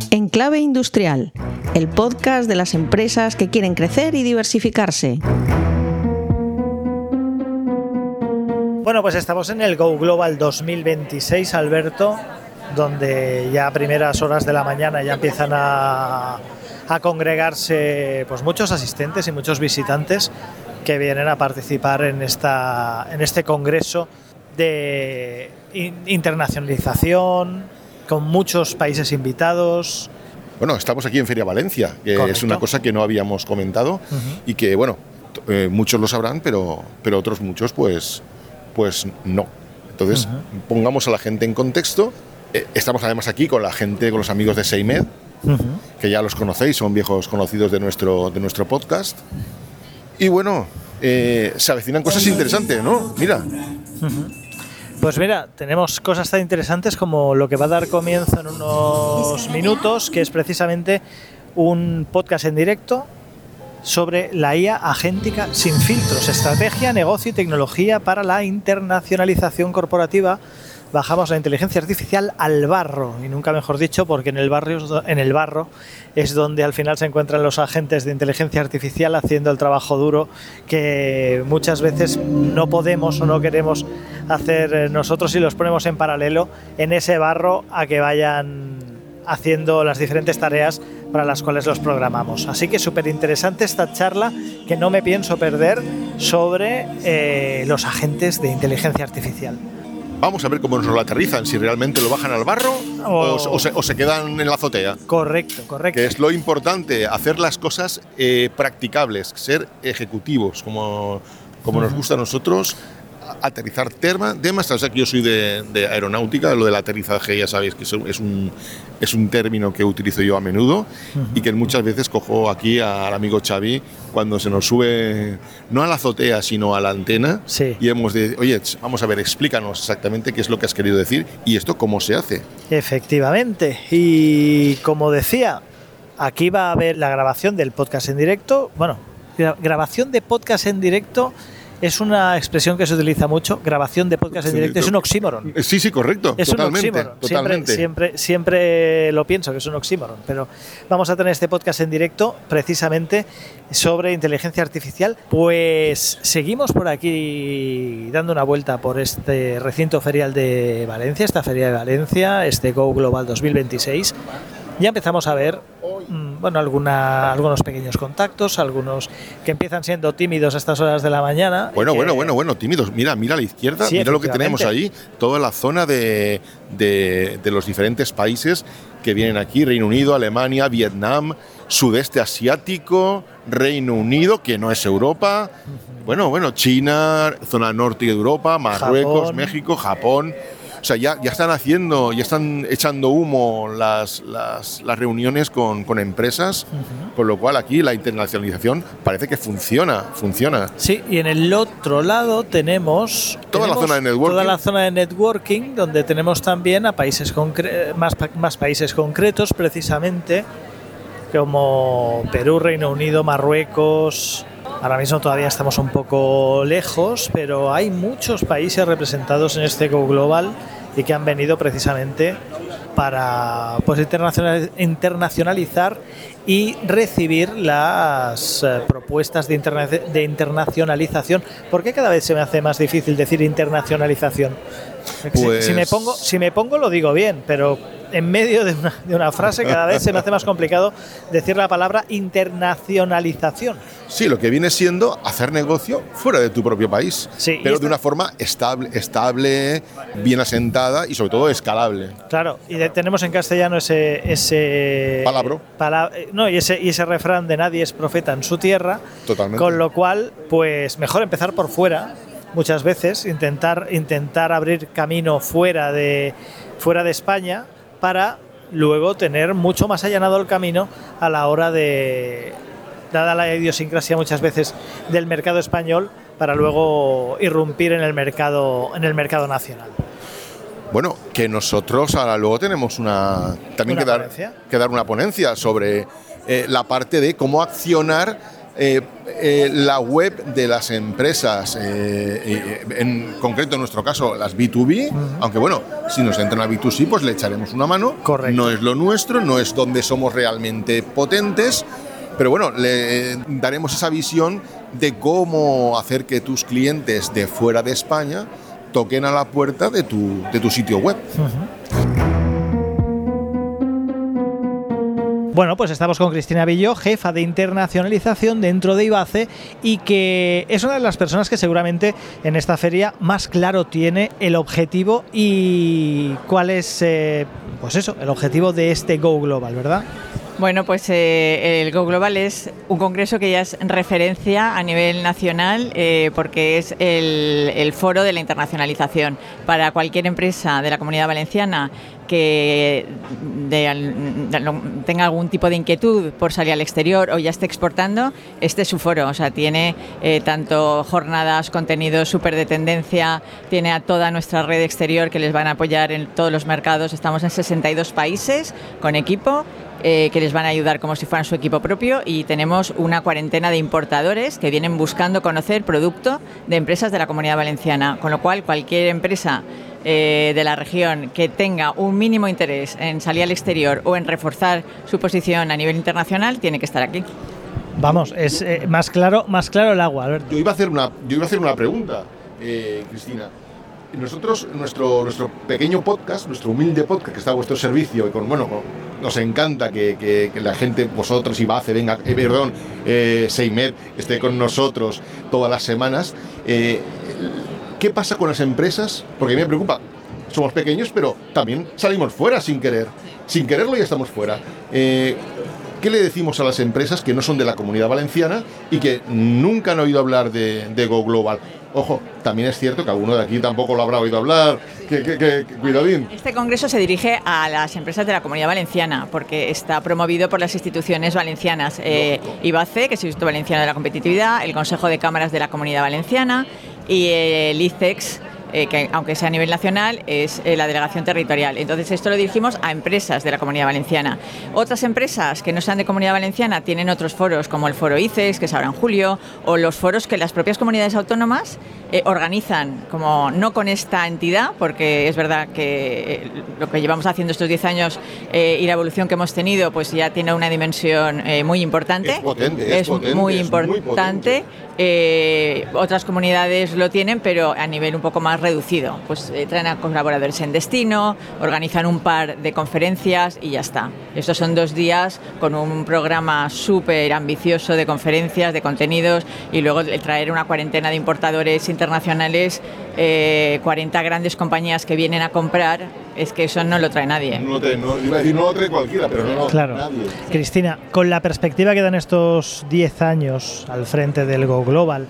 Enclave Industrial, el podcast de las empresas que quieren crecer y diversificarse. Bueno, pues estamos en el Go Global 2026, Alberto, donde ya a primeras horas de la mañana ya empiezan a congregarse pues muchos asistentes y muchos visitantes que vienen a participar en este congreso de internacionalización, con muchos países invitados. Bueno, estamos aquí en Feria Valencia, que Correcto. Es una cosa que no habíamos comentado y que, bueno, muchos lo sabrán, pero otros muchos pues no. Entonces, pongamos a la gente en contexto. Estamos además aquí con la gente, con los amigos de Seimed, que ya los conocéis, son viejos conocidos de nuestro podcast. Y bueno, se avecinan cosas interesantes, ¿no? Mira. Pues mira, tenemos cosas tan interesantes como lo que va a dar comienzo en unos minutos, que es precisamente un podcast en directo sobre la IA agéntica sin filtros, estrategia, negocio y tecnología para la internacionalización corporativa. Bajamos la inteligencia artificial al barro, y nunca mejor dicho, porque en el barro es donde al final se encuentran los agentes de inteligencia artificial haciendo el trabajo duro que muchas veces no podemos o no queremos hacer nosotros, y los ponemos en paralelo en ese barro a que vayan haciendo las diferentes tareas para las cuales los programamos. Así que súper interesante esta charla que no me pienso perder sobre los agentes de inteligencia artificial. Vamos a ver cómo nos lo aterrizan, si realmente lo bajan al barro o se quedan en la azotea. Correcto. Que es lo importante, hacer las cosas practicables, ser ejecutivos, como nos gusta a nosotros, aterrizar temas. O sea, que yo soy de aeronáutica, lo del aterrizaje ya sabéis que es un término que utilizo yo a menudo y que muchas veces cojo aquí al amigo Xavi cuando se nos sube, no a la azotea, sino a la antena, sí. Y hemos de, oye, vamos a ver, explícanos exactamente qué es lo que has querido decir y esto cómo se hace. Efectivamente, y como decía, aquí va a haber la grabación del podcast en directo. Bueno, grabación de podcast en directo es una expresión que se utiliza mucho. Grabación de podcast en directo es un oxímoron. Sí, correcto. Es totalmente, un oxímoron. Totalmente. Siempre lo pienso que es un oxímoron, pero vamos a tener este podcast en directo precisamente sobre inteligencia artificial. Pues seguimos por aquí dando una vuelta por este recinto ferial de Valencia, esta feria de Valencia, este Go Global 2026. Ya empezamos a ver algunos pequeños contactos, algunos que empiezan siendo tímidos a estas horas de la mañana. Bueno, tímidos. Mira a la izquierda, sí, mira lo que tenemos ahí, toda la zona de los diferentes países que vienen aquí, Reino Unido, Alemania, Vietnam, Sudeste Asiático, Reino Unido, que no es Europa, China, zona norte de Europa, Marruecos, Japón. México, Japón. O sea, ya están echando humo las reuniones con empresas, con lo cual aquí la internacionalización parece que funciona. Sí, y en el otro lado tenemos la zona de networking. Toda la zona de networking, donde tenemos también a países más países concretos, precisamente, como Perú, Reino Unido, Marruecos. Ahora mismo todavía estamos un poco lejos, pero hay muchos países representados en este Go Global y que han venido precisamente para internacionalizar y recibir las propuestas de internacionalización. ¿Por qué cada vez se me hace más difícil decir internacionalización? Pues... Si me pongo lo digo bien, pero en medio de una frase cada vez se me hace más complicado decir la palabra internacionalización. Sí, lo que viene siendo hacer negocio fuera de tu propio país, sí, pero de una forma estable, bien asentada y sobre todo escalable. Claro, y tenemos en castellano ese palabro. Y ese refrán de nadie es profeta en su tierra. Totalmente. Con lo cual, pues mejor empezar por fuera. Muchas veces intentar abrir camino fuera de España para luego tener mucho más allanado el camino a la hora de, dada la idiosincrasia muchas veces del mercado español, para luego irrumpir en el mercado nacional. Bueno, que nosotros ahora luego tenemos que dar una ponencia sobre la parte de cómo accionar la web de las empresas, en concreto en nuestro caso las B2B, aunque bueno, si nos entran a B2C pues le echaremos una mano. Correcto. No es lo nuestro, no es donde somos realmente potentes, pero bueno, le daremos esa visión de cómo hacer que tus clientes de fuera de España toquen a la puerta de tu sitio web. Bueno, pues estamos con Cristina Villó, jefa de internacionalización dentro de IBACE, y que es una de las personas que seguramente en esta feria más claro tiene el objetivo y cuál es, pues eso, el objetivo de este Go Global, ¿verdad? Bueno, pues el Go Global es un congreso que ya es referencia a nivel nacional porque es el foro de la internacionalización. Para cualquier empresa de la Comunidad Valenciana que tenga algún tipo de inquietud por salir al exterior o ya esté exportando, este es su foro. O sea, tiene tanto jornadas, contenidos súper de tendencia, tiene a toda nuestra red exterior que les van a apoyar en todos los mercados. Estamos en 62 países con equipo que les van a ayudar como si fueran su equipo propio, y tenemos una cuarentena de importadores que vienen buscando conocer producto de empresas de la Comunidad Valenciana, con lo cual cualquier empresa de la región que tenga un mínimo interés en salir al exterior o en reforzar su posición a nivel internacional tiene que estar aquí. Vamos, es más claro el agua, Alberto. Yo iba a hacer una pregunta, Cristina. Nosotros, nuestro pequeño podcast, nuestro humilde podcast que está a vuestro servicio, y nos encanta que la gente, vosotros, IBACE, Seimed, esté con nosotros todas las semanas. ¿Qué pasa con las empresas? Porque a mí me preocupa. Somos pequeños, pero también salimos fuera sin querer. Sin quererlo ya estamos fuera. ¿Qué le decimos a las empresas que no son de la Comunidad Valenciana y que nunca han oído hablar de Go Global? Ojo, también es cierto que alguno de aquí tampoco lo habrá oído hablar. Cuidadín. Este congreso se dirige a las empresas de la Comunidad Valenciana porque está promovido por las instituciones valencianas. IBACE, que es el Instituto Valenciano de la Competitividad, el Consejo de Cámaras de la Comunidad Valenciana, y el ICEX, que aunque sea a nivel nacional, es la delegación territorial. Entonces esto lo dirigimos a empresas de la Comunidad Valenciana. Otras empresas que no sean de Comunidad Valenciana tienen otros foros, como el foro ICEX, que es ahora en julio, o los foros que las propias comunidades autónomas organizan, como no con esta entidad, porque es verdad que lo que llevamos haciendo estos 10 años y la evolución que hemos tenido, pues ya tiene una dimensión muy importante. Es muy importante. Otras comunidades lo tienen, pero a nivel un poco más reducido. Pues traen a colaboradores en destino, organizan un par de conferencias y ya está. Estos son 2 días con un programa súper ambicioso de conferencias, de contenidos, y luego el traer una cuarentena de importadores internacionales, 40 grandes compañías que vienen a comprar, es que eso no lo trae nadie. No lo trae cualquiera, pero no claro. Nadie. Cristina, con la perspectiva que dan estos 10 años al frente del Go Global,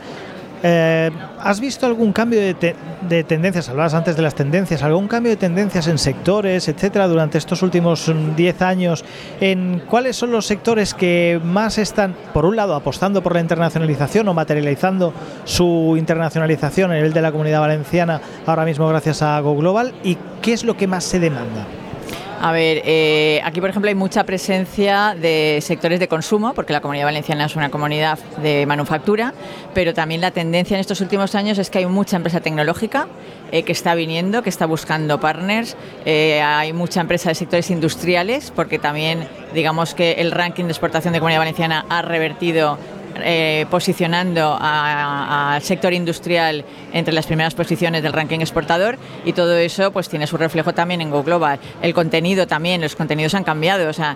¿has visto algún cambio de tendencias? Hablabas antes de las tendencias, ¿algún cambio de tendencias en sectores, etcétera, durante estos últimos 10 años? ¿En cuáles son los sectores que más están, por un lado, apostando por la internacionalización o materializando su internacionalización a nivel de la Comunidad Valenciana ahora mismo gracias a Go Global? ¿Y qué es lo que más se demanda? A ver, aquí por ejemplo hay mucha presencia de sectores de consumo, porque la Comunidad Valenciana es una comunidad de manufactura, pero también la tendencia en estos últimos años es que hay mucha empresa tecnológica que está viniendo, que está buscando partners, hay mucha empresa de sectores industriales, porque también digamos que el ranking de exportación de Comunidad Valenciana ha revertido posicionando al sector industrial entre las primeras posiciones del ranking exportador, y todo eso pues tiene su reflejo también en Go Global. El contenido también, los contenidos han cambiado, o sea,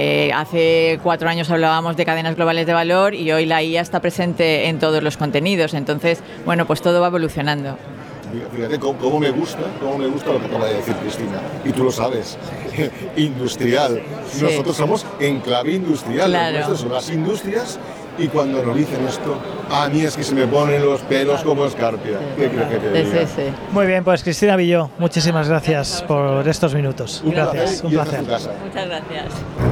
hace 4 años hablábamos de cadenas globales de valor y hoy la IA está presente en todos los contenidos, entonces bueno, pues todo va evolucionando. Fíjate cómo me gusta lo que acaba de decir Cristina, y tú lo sabes, industrial. Sí. Nosotros somos enclave industrial, claro. Nuestras son las industrias. Y cuando nos dicen esto, a mí es que se me ponen los pelos como escarpia. ¿Qué crees que te diga? Sí. Muy bien, pues Cristina Villó, muchísimas gracias por estos minutos. Gracias, un placer. Muchas gracias.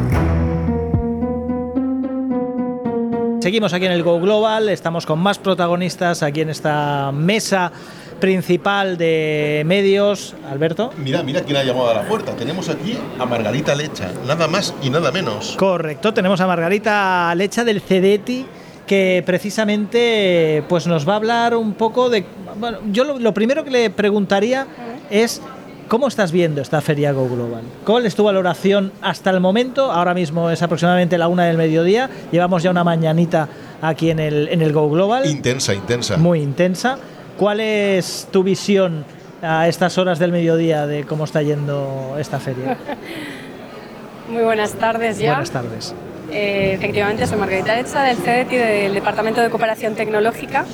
Seguimos aquí en el Go Global, estamos con más protagonistas aquí en esta mesa principal de medios. Alberto. Mira quién ha llamado a la puerta. Tenemos aquí a Margarita Lecha, nada más y nada menos. Correcto, tenemos a Margarita Lecha del CEDETI, que precisamente pues nos va a hablar un poco de... Bueno, yo lo primero que le preguntaría es ¿cómo estás viendo esta feria Go Global? ¿Cuál es tu valoración hasta el momento? Ahora mismo es aproximadamente la 1 del mediodía, llevamos ya una mañanita aquí en el Go Global. Intensa. Muy intensa. ¿Cuál es tu visión a estas horas del mediodía de cómo está yendo esta feria? Muy buenas tardes ya. Buenas tardes. Efectivamente, soy Margarita Echa del CEDETI, del Departamento de Cooperación Tecnológica,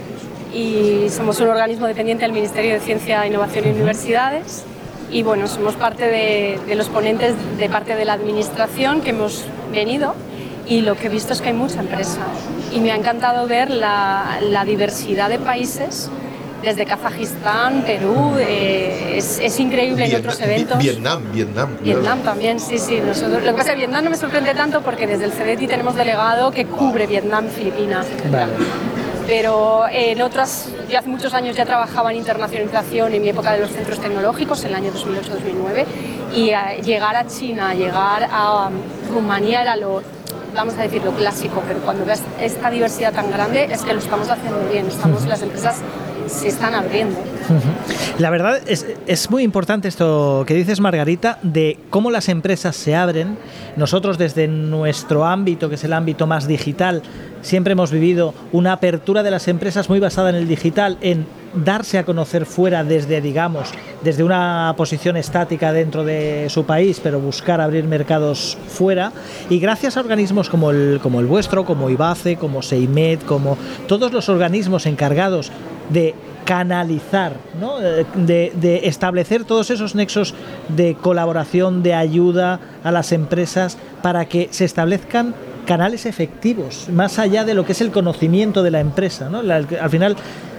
y somos un organismo dependiente del Ministerio de Ciencia, Innovación y Universidades. Y bueno, somos parte de los ponentes de parte de la administración que hemos venido, y lo que he visto es que hay mucha empresa. Y me ha encantado ver la diversidad de países, desde Kazajistán, Perú, es increíble en otros eventos. Vietnam también, sí. Nosotros, lo que pasa es que Vietnam no me sorprende tanto porque desde el CEDETI tenemos delegado que cubre Vietnam, Filipinas, etc. Vale. Pero en otras, yo hace muchos años ya trabajaba en internacionalización en mi época de los centros tecnológicos, en el año 2008-2009, y llegar a China, llegar a Rumanía era lo, vamos a decir, lo clásico, pero cuando ves esta diversidad tan grande es que lo estamos haciendo bien, las empresas se están abriendo. La verdad es muy importante esto que dices, Margarita, de cómo las empresas se abren. Nosotros desde nuestro ámbito, que es el ámbito más digital, siempre hemos vivido una apertura de las empresas muy basada en el digital, en darse a conocer fuera desde una posición estática dentro de su país, pero buscar abrir mercados fuera. Y gracias a organismos como el vuestro, como IBACE, como SEIMED, como todos los organismos encargados de canalizar, ¿no? de establecer todos esos nexos de colaboración, de ayuda a las empresas para que se establezcan canales efectivos, más allá de lo que es el conocimiento de la empresa, ¿no? Al final,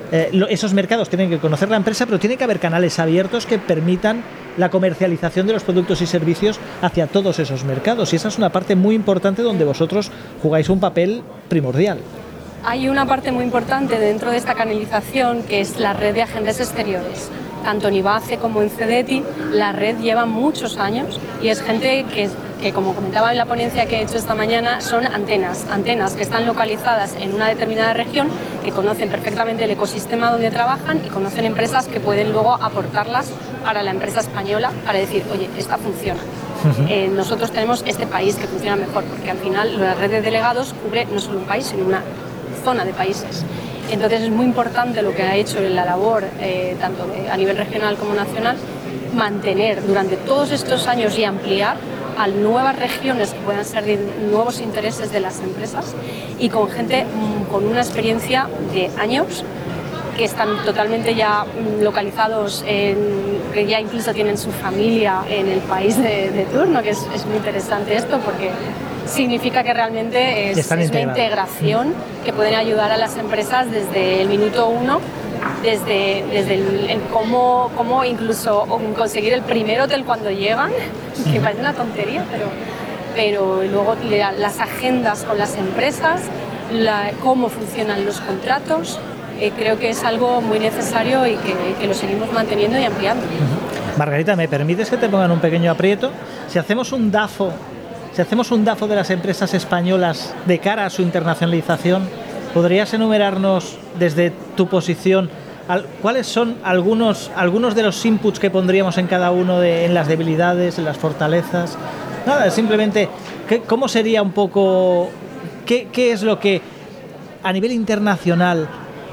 esos mercados tienen que conocer la empresa, pero tiene que haber canales abiertos que permitan la comercialización de los productos y servicios hacia todos esos mercados. Y esa es una parte muy importante donde vosotros jugáis un papel primordial. Hay una parte muy importante dentro de esta canalización que es la red de agentes exteriores. Tanto en IBACE como en CEDETI, la red lleva muchos años y es gente que, como comentaba en la ponencia que he hecho esta mañana, son antenas que están localizadas en una determinada región, que conocen perfectamente el ecosistema donde trabajan y conocen empresas que pueden luego aportarlas para la empresa española para decir, oye, esta funciona. Nosotros tenemos este país que funciona mejor, porque al final la red de delegados cubre no solo un país, sino una zona de países. Entonces es muy importante lo que ha hecho en la labor, tanto a nivel regional como nacional, mantener durante todos estos años y ampliar a nuevas regiones que puedan ser de nuevos intereses de las empresas, y con gente con una experiencia de años, que están totalmente ya localizados, que ya incluso tienen su familia en el país de turno, que es muy interesante esto, porque significa que realmente es una integración que pueden ayudar a las empresas desde el minuto uno, desde el cómo incluso conseguir el primer hotel cuando llegan, que parece una tontería, pero luego las agendas con las empresas, cómo funcionan los contratos. Creo que es algo muy necesario y que lo seguimos manteniendo y ampliando. Margarita, ¿me permites que te pongan un pequeño aprieto? Si hacemos un DAFO de las empresas españolas de cara a su internacionalización, ¿podrías enumerarnos desde tu posición cuáles son algunos de los inputs que pondríamos en cada uno en las debilidades, en las fortalezas? Nada, simplemente, ¿cómo sería un poco, qué es lo que a nivel internacional,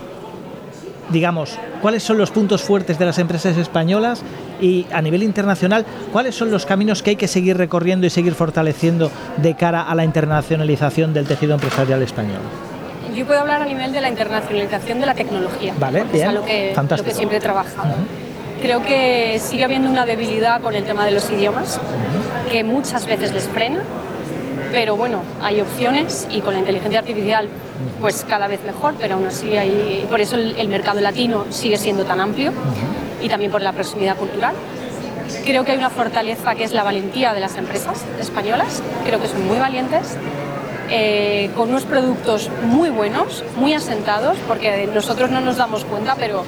digamos, cuáles son los puntos fuertes de las empresas españolas, y a nivel internacional, cuáles son los caminos que hay que seguir recorriendo y seguir fortaleciendo de cara a la internacionalización del tejido empresarial español? Yo puedo hablar a nivel de la internacionalización de la tecnología, vale, bien, es a lo que siempre he trabajado. Creo que sigue habiendo una debilidad con el tema de los idiomas, que muchas veces les frena, pero bueno, hay opciones, y con la inteligencia artificial pues cada vez mejor, pero aún así por eso el mercado latino sigue siendo tan amplio, y también por la proximidad cultural. Creo que hay una fortaleza que es la valentía de las empresas españolas, creo que son muy valientes, con unos productos muy buenos, muy asentados, porque nosotros no nos damos cuenta, pero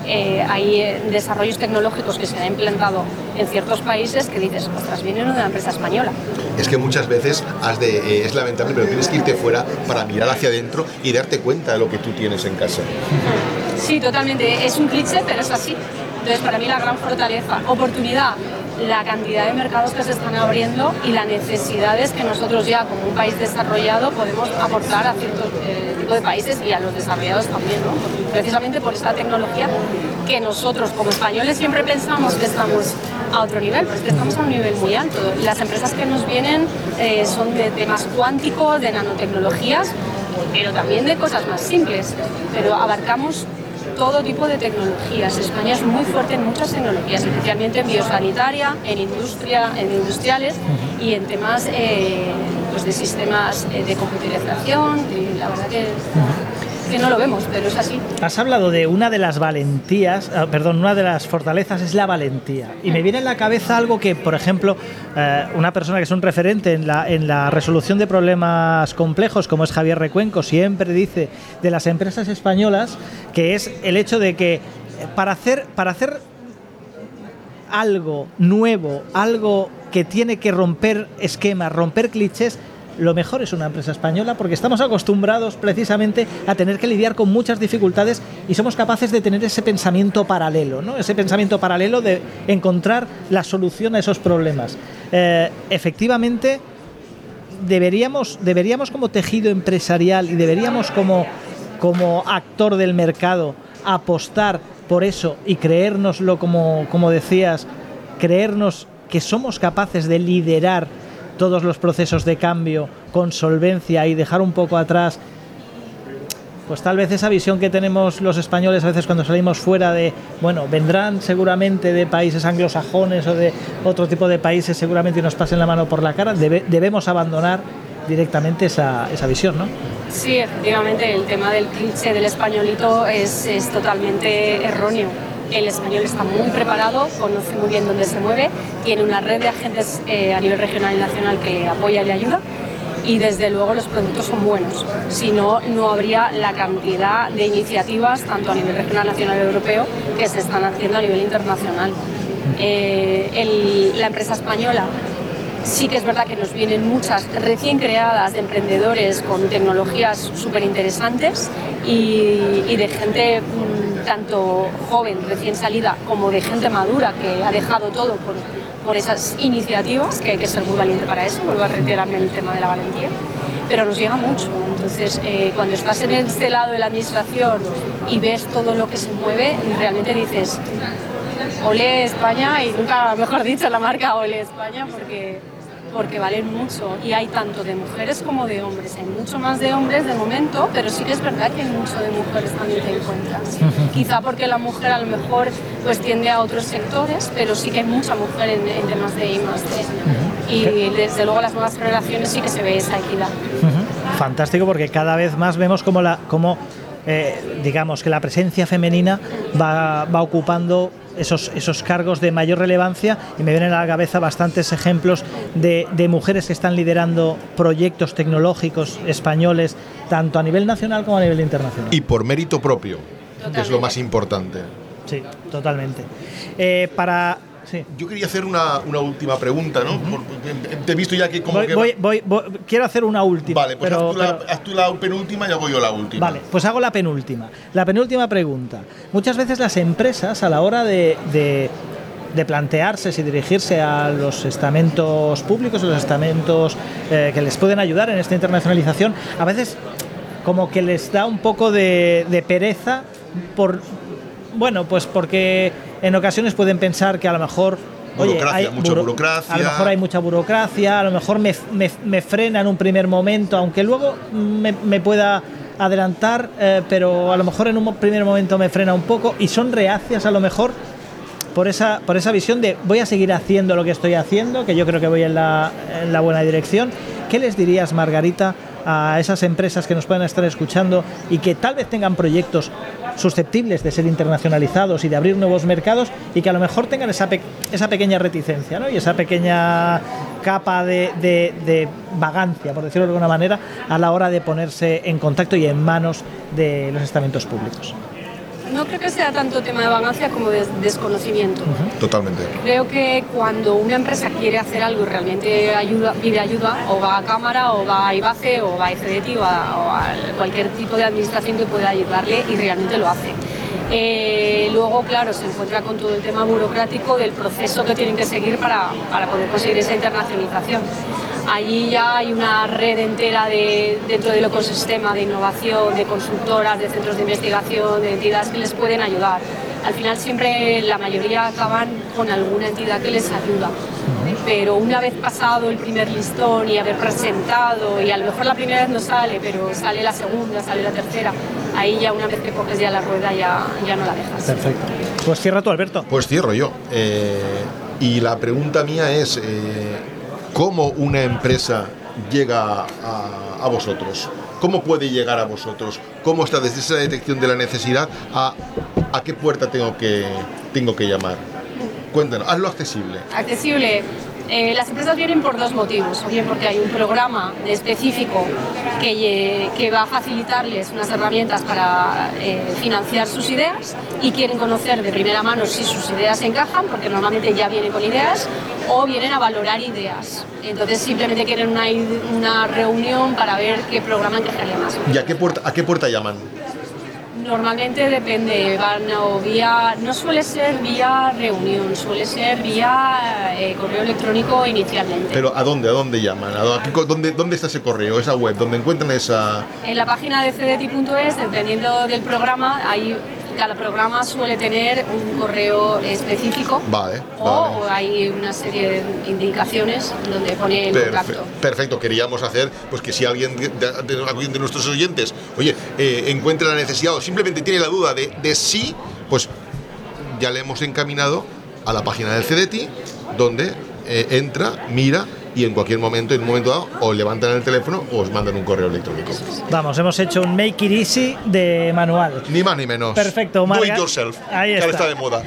hay desarrollos tecnológicos que se han implantado en ciertos países que dices, ostras, vienen de una empresa española. Es que muchas veces es lamentable, pero tienes que irte fuera para mirar hacia adentro y darte cuenta de lo que tú tienes en casa. Sí, totalmente. Es un cliché, pero es así. Entonces, para mí la gran fortaleza, oportunidad, la cantidad de mercados que se están abriendo y las necesidades que nosotros ya como un país desarrollado podemos aportar a ciertos tipos de países y a los desarrollados también, ¿no? Precisamente por esta tecnología que nosotros como españoles siempre pensamos que estamos a otro nivel, pero es que estamos a un nivel muy alto. Las empresas que nos vienen son de temas cuánticos, de nanotecnologías, pero también de cosas más simples, pero abarcamos todo tipo de tecnologías. España es muy fuerte en muchas tecnologías, especialmente en biosanitaria, en industria, en industriales y en temas pues de sistemas de computarización. Y la verdad que no lo vemos, pero es así. Has hablado de una de las valentías, una de las fortalezas es la valentía. Y me viene en la cabeza algo que, por ejemplo, una persona que es un referente en la resolución de problemas complejos, como es Javier Recuenco, siempre dice de las empresas españolas, que es el hecho de que para hacer algo nuevo, algo que tiene que romper esquemas, romper clichés, lo mejor es una empresa española, porque estamos acostumbrados precisamente a tener que lidiar con muchas dificultades y somos capaces de tener ese pensamiento paralelo, ¿no? Ese pensamiento paralelo de encontrar la solución a esos problemas. Efectivamente, deberíamos como tejido empresarial y deberíamos como actor del mercado apostar por eso y creérnoslo, como decías, creernos que somos capaces de liderar todos los procesos de cambio con solvencia y dejar un poco atrás, pues tal vez esa visión que tenemos los españoles a veces cuando salimos fuera de, bueno, vendrán seguramente de países anglosajones o de otro tipo de países seguramente y nos pasen la mano por la cara, debemos abandonar directamente esa visión, ¿no? Sí, efectivamente, el tema del cliché del españolito es totalmente erróneo. El español está muy preparado, conoce muy bien dónde se mueve, tiene una red de agentes a nivel regional y nacional que le apoya y le ayuda y desde luego los productos son buenos. Si no, no habría la cantidad de iniciativas, tanto a nivel regional, nacional y europeo, que se están haciendo a nivel internacional. La empresa española, sí que es verdad que nos vienen muchas recién creadas de emprendedores con tecnologías súper interesantes y de gente tanto joven, recién salida, como de gente madura que ha dejado todo por esas iniciativas, que hay que ser muy valiente para eso, vuelvo a reiterarme el tema de la valentía, pero nos llega mucho. Entonces, cuando estás en este lado de la administración y ves todo lo que se mueve, realmente dices, olé España, y nunca mejor dicho la marca olé España, porque valen mucho y hay tanto de mujeres como de hombres. Hay mucho más de hombres de momento, pero sí que es verdad que hay mucho de mujeres también te encuentras. Quizá porque la mujer a lo mejor pues tiende a otros sectores, pero sí que hay mucha mujer en temas de I+D. Y desde luego las nuevas generaciones sí que se ve esa equidad. Fantástico, porque cada vez más vemos digamos que la presencia femenina va ocupando esos cargos de mayor relevancia, y me vienen a la cabeza bastantes ejemplos de mujeres que están liderando proyectos tecnológicos españoles, tanto a nivel nacional como a nivel internacional. Y por mérito propio, que es lo más importante. Sí, totalmente. Sí. Yo quería hacer una última pregunta, ¿no? Te he visto ya que como quiero hacer una última. Vale, pues haz tú la penúltima y hago yo la última. Vale, pues hago la penúltima. La penúltima pregunta. Muchas veces las empresas, a la hora de plantearse si dirigirse a los estamentos públicos, a los estamentos que les pueden ayudar en esta internacionalización, a veces como que les da un poco de pereza porque en ocasiones pueden pensar que a lo mejor mucha burocracia. A lo mejor hay mucha burocracia, a lo mejor me frena en un primer momento, aunque luego me pueda adelantar, pero a lo mejor en un primer momento me frena un poco, y son reacias a lo mejor por esa visión de voy a seguir haciendo lo que estoy haciendo, que yo creo que voy en la buena dirección. ¿Qué les dirías, Margarita, a esas empresas que nos puedan estar escuchando y que tal vez tengan proyectos susceptibles de ser internacionalizados y de abrir nuevos mercados, y que a lo mejor tengan esa pequeña reticencia, ¿no? Y esa pequeña capa de vagancia, por decirlo de alguna manera, a la hora de ponerse en contacto y en manos de los estamentos públicos? no creo que sea tanto tema de vagancia como de desconocimiento. Totalmente. Creo que cuando una empresa quiere hacer algo y realmente pide ayuda, o va a Cámara, o va a IBACE, o va a ICDETI, o a cualquier tipo de administración que pueda ayudarle, y realmente lo hace. Luego, claro, se encuentra con todo el tema burocrático del proceso que tienen que seguir para poder conseguir esa internacionalización. Allí ya hay una red entera dentro del ecosistema de innovación, de consultoras, de centros de investigación, de entidades que les pueden ayudar. Al final siempre la mayoría acaban con alguna entidad que les ayuda. Pero una vez pasado el primer listón y haber presentado, y a lo mejor la primera vez no sale, pero sale la segunda, sale la tercera, ahí ya una vez que coges ya la rueda ya no la dejas. Perfecto. Pues cierra tú, Alberto. Pues cierro yo. Y la pregunta mía es, ¿cómo una empresa llega a vosotros? ¿Cómo puede llegar a vosotros? ¿Cómo está desde esa detección de la necesidad a qué puerta tengo que llamar? Cuéntanos, hazlo accesible. Accesible. Las empresas vienen por dos motivos. O bien porque hay un programa específico que va a facilitarles unas herramientas para financiar sus ideas y quieren conocer de primera mano si sus ideas encajan, porque normalmente ya vienen con ideas, o vienen a valorar ideas. Entonces simplemente quieren una reunión para ver qué programa encajaría más. ¿Y a qué puerta llaman? Normalmente depende, no suele ser vía reunión, suele ser vía correo electrónico inicialmente. ¿Pero a dónde llaman? ¿Dónde está ese correo, esa web? ¿Dónde encuentran esa...? En la página de cdeti.es, dependiendo del programa, cada programa suele tener un correo específico. Vale. O hay una serie de indicaciones donde pone el contacto. Perfecto, queríamos hacer pues que si alguien de nuestros oyentes, encuentra la necesidad o simplemente tiene la duda de sí, pues ya le hemos encaminado a la página del CDETI, donde entra, mira, y en cualquier momento, en un momento dado, os levantan el teléfono o os mandan un correo electrónico. Vamos, hemos hecho un make it easy de manual. Ni más ni menos. Perfecto. Do it yourself. Ahí está. Que está de moda.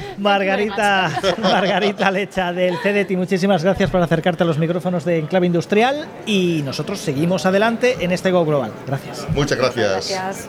Margarita Lecha del CDETI, muchísimas gracias por acercarte a los micrófonos de Enclave Industrial, y nosotros seguimos adelante en este Go Global. Gracias. Muchas gracias. Gracias.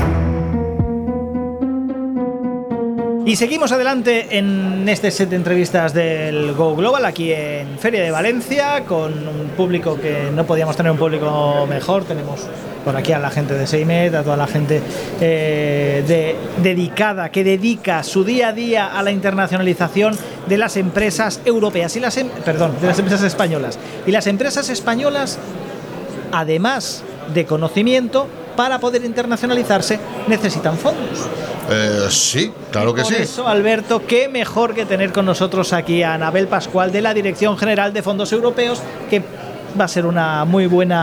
Y seguimos adelante en este set de entrevistas del Go Global aquí en Feria de Valencia, con un público que no podíamos tener un público mejor. Tenemos por aquí a la gente de Seimet, a toda la gente dedicada, que dedica su día a día a la internacionalización de las empresas europeas y de las empresas españolas. Y las empresas españolas, además de conocimiento, para poder internacionalizarse necesitan fondos. Sí, claro que sí. Por eso, Alberto, qué mejor que tener con nosotros aquí a Anabel Pascual de la Dirección General de Fondos Europeos, que va a ser una muy buena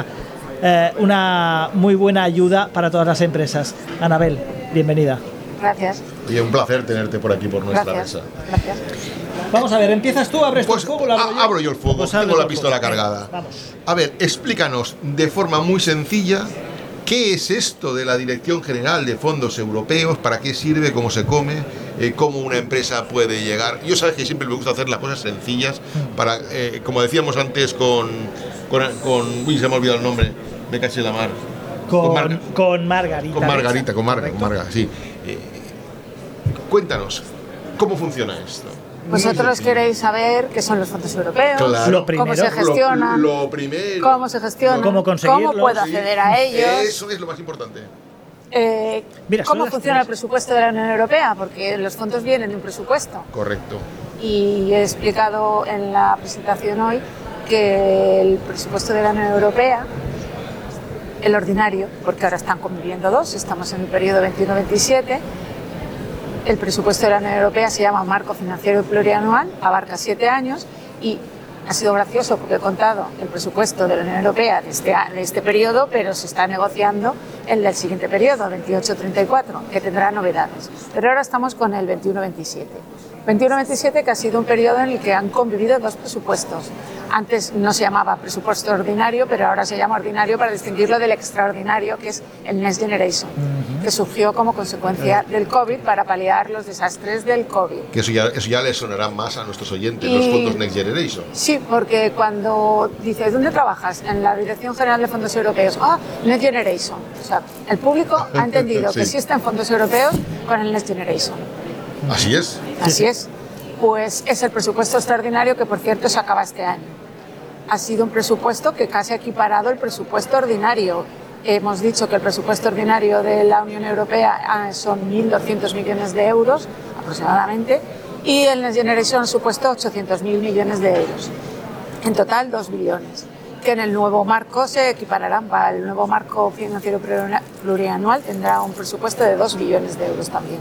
ayuda para todas las empresas. Anabel, bienvenida. Gracias. Y un placer tenerte por aquí, por nuestra mesa. Gracias. Vamos a ver, ¿empiezas tú? ¿Abres pues, el fuego? Abro yo el fuego, pues tengo la pistola cargada. Vamos. A ver, explícanos de forma muy sencilla qué es esto de la Dirección General de Fondos Europeos, para qué sirve, cómo se come, cómo una empresa puede llegar. Yo sabes que siempre me gusta hacer las cosas sencillas para, como decíamos antes uy, se me ha olvidado el nombre, me caché la mar. Con Margarita. Con Marga, sí. Cuéntanos, ¿cómo funciona esto? Vosotros queréis saber qué son los fondos europeos, claro. cómo se gestionan, cómo se gestionan, cómo conseguirlos, cómo puedo acceder a ellos. Eso es lo más importante. ¿Cómo funciona el presupuesto de la Unión Europea? Porque los fondos vienen de un presupuesto. Correcto. Y he explicado en la presentación hoy que el presupuesto de la Unión Europea, el ordinario, porque ahora están conviviendo dos, estamos en el periodo 21-27, el presupuesto de la Unión Europea se llama Marco Financiero Plurianual, abarca 7 años y ha sido gracioso porque he contado el presupuesto de la Unión Europea de este periodo, pero se está negociando el del siguiente periodo, 28-34, que tendrá novedades. Pero ahora estamos con el 21-27. 21-27, que ha sido un periodo en el que han convivido dos presupuestos. Antes no se llamaba presupuesto ordinario, pero ahora se llama ordinario para distinguirlo del extraordinario, que es el Next Generation, que surgió como consecuencia del COVID para paliar los desastres del COVID. Que eso ya les sonará más a nuestros oyentes, los fondos Next Generation. Sí, porque cuando dices, ¿dónde trabajas? En la Dirección General de Fondos Europeos. Ah, Next Generation. O sea, sea, el público ha entendido que existen fondos europeos con el Next Generation. Así es. Así es. Pues es el presupuesto extraordinario que, por cierto, se acaba este año. Ha sido un presupuesto que casi ha equiparado el presupuesto ordinario. Hemos dicho que el presupuesto ordinario de la Unión Europea son 1.200 millones de euros aproximadamente, y el Next Generation ha supuesto 800.000 millones de euros. En total, 2 billones, que en el nuevo marco se equipararán. El nuevo marco financiero plurianual tendrá un presupuesto de 2 billones de euros también.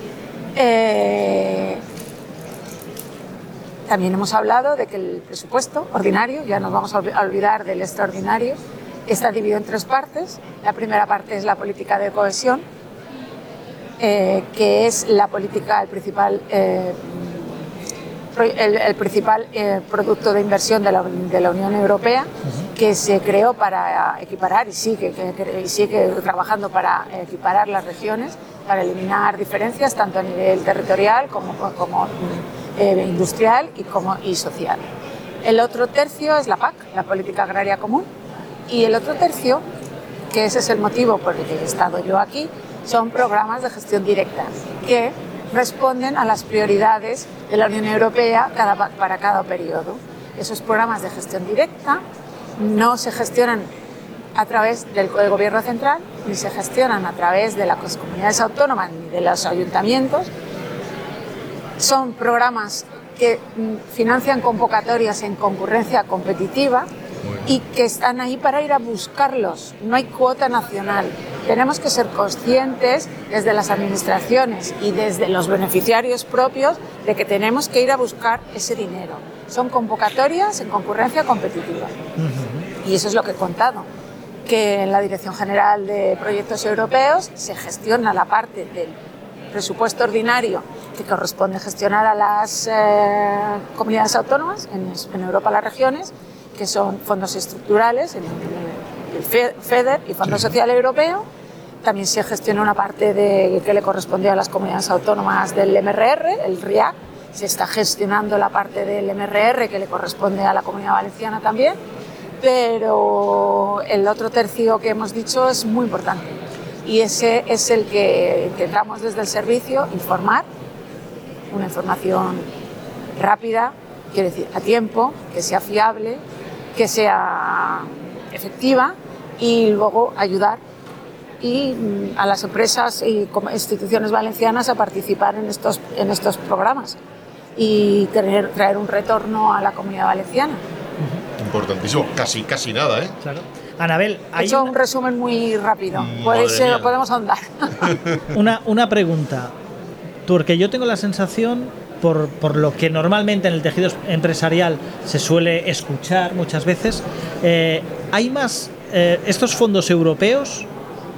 También hemos hablado de que el presupuesto ordinario, ya nos vamos a olvidar del extraordinario, está dividido en 3 partes. La primera parte es la política de cohesión, que es la política, el principal producto de inversión de la Unión Europea, que se creó para equiparar y sigue trabajando para equiparar las regiones, para eliminar diferencias tanto a nivel territorial como industrial y social. El otro tercio es la PAC, la Política Agraria Común, y el otro tercio, que ese es el motivo por el que he estado yo aquí, son programas de gestión directa que responden a las prioridades de la Unión Europea para cada periodo. Esos programas de gestión directa no se gestionan a través del Gobierno central, ni se gestionan a través de las comunidades autónomas ni de los ayuntamientos. Son programas que financian convocatorias en concurrencia competitiva y que están ahí para ir a buscarlos. No hay cuota nacional. Tenemos que ser conscientes desde las administraciones y desde los beneficiarios propios de que tenemos que ir a buscar ese dinero. Son convocatorias en concurrencia competitiva. Y eso es lo que he contado, que en la Dirección General de Proyectos Europeos se gestiona la parte del presupuesto ordinario que corresponde gestionar a las comunidades autónomas, en Europa las regiones, que son fondos estructurales, el FEDER y Fondo Social Europeo. También se gestiona una parte que le corresponde a las comunidades autónomas del MRR, el RIAC. Se está gestionando la parte del MRR que le corresponde a la Comunidad Valenciana también, pero el otro tercio que hemos dicho es muy importante, y ese es el que intentamos desde el servicio informar, una información rápida, quiero decir, a tiempo, que sea fiable, que sea efectiva, y luego ayudar a las empresas y instituciones valencianas a participar en estos programas y traer un retorno a la Comunidad Valenciana. Importantísimo, casi nada, ¿eh? Claro. Anabel, he hecho un resumen muy rápido, podemos ahondar. Una pregunta, porque yo tengo la sensación, por lo que normalmente en el tejido empresarial se suele escuchar muchas veces, hay más, estos fondos europeos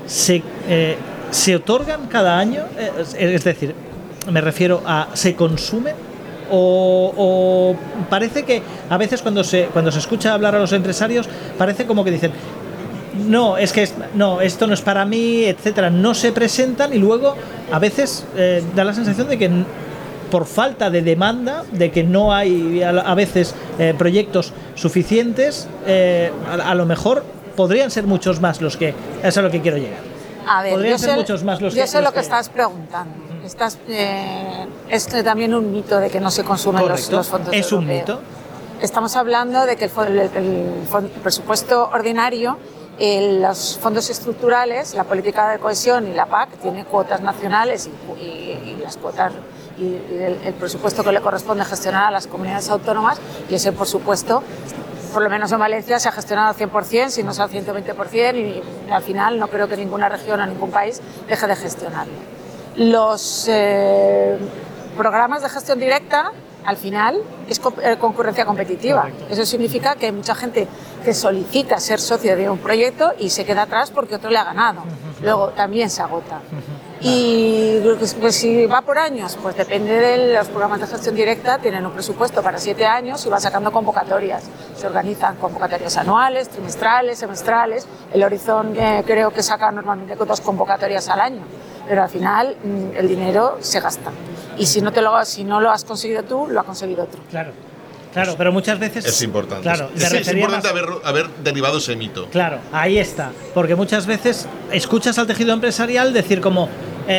se otorgan cada año, es decir, me refiero a ¿se consumen? O parece que a veces cuando se escucha hablar a los empresarios parece como que dicen no, esto no es para mí, etcétera, no se presentan, y luego a veces da la sensación de que por falta de demanda, de que no hay a veces proyectos suficientes, a lo mejor podrían ser muchos más los que, eso es a lo que quiero llegar. A ver, podrían ser muchos más los que... Yo sé lo que estás preguntando. Es también un mito de que no se consumen los fondos ¿Es europeos. un mito? Estamos hablando de que el presupuesto ordinario, los fondos estructurales, la política de cohesión y la PAC tiene cuotas nacionales y las cuotas y el presupuesto que le corresponde gestionar a las comunidades autónomas, y ese, por supuesto, por lo menos en Valencia se ha gestionado al 100%, si no es al 120%, y al final no creo que ninguna región o ningún país deje de gestionarlo. Los programas de gestión directa, al final, es concurrencia competitiva. Correcto. Eso significa que hay mucha gente que solicita ser socio de un proyecto y se queda atrás porque otro le ha ganado. Luego también se agota. Y pues, si va por años, pues depende de los programas de gestión directa, tienen un presupuesto para 7 años y va sacando convocatorias. Se organizan convocatorias anuales, trimestrales, semestrales. El Horizon creo que saca normalmente 2 convocatorias al año, pero al final el dinero se gasta. Y si no lo has conseguido tú, lo ha conseguido otro. Claro. Claro, pero muchas veces es importante. Claro, es importante haber derribado ese mito. Claro, ahí está. Porque muchas veces escuchas al tejido empresarial decir como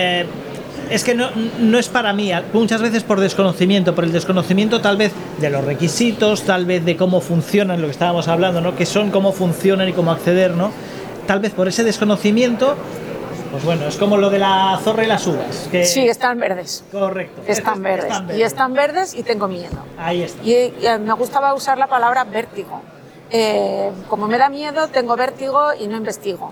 es que no es para mí, muchas veces por desconocimiento, por el desconocimiento tal vez de los requisitos, tal vez de cómo funcionan, lo que estábamos hablando, ¿no? Que son cómo funcionan y cómo acceder, ¿no? Tal vez por ese desconocimiento, pues bueno, es como lo de la zorra y las uvas. Que... Sí, están verdes. Correcto. Están verdes. Y están verdes y tengo miedo. Ahí está. Y me gustaba usar la palabra vértigo. Como me da miedo, tengo vértigo y no investigo.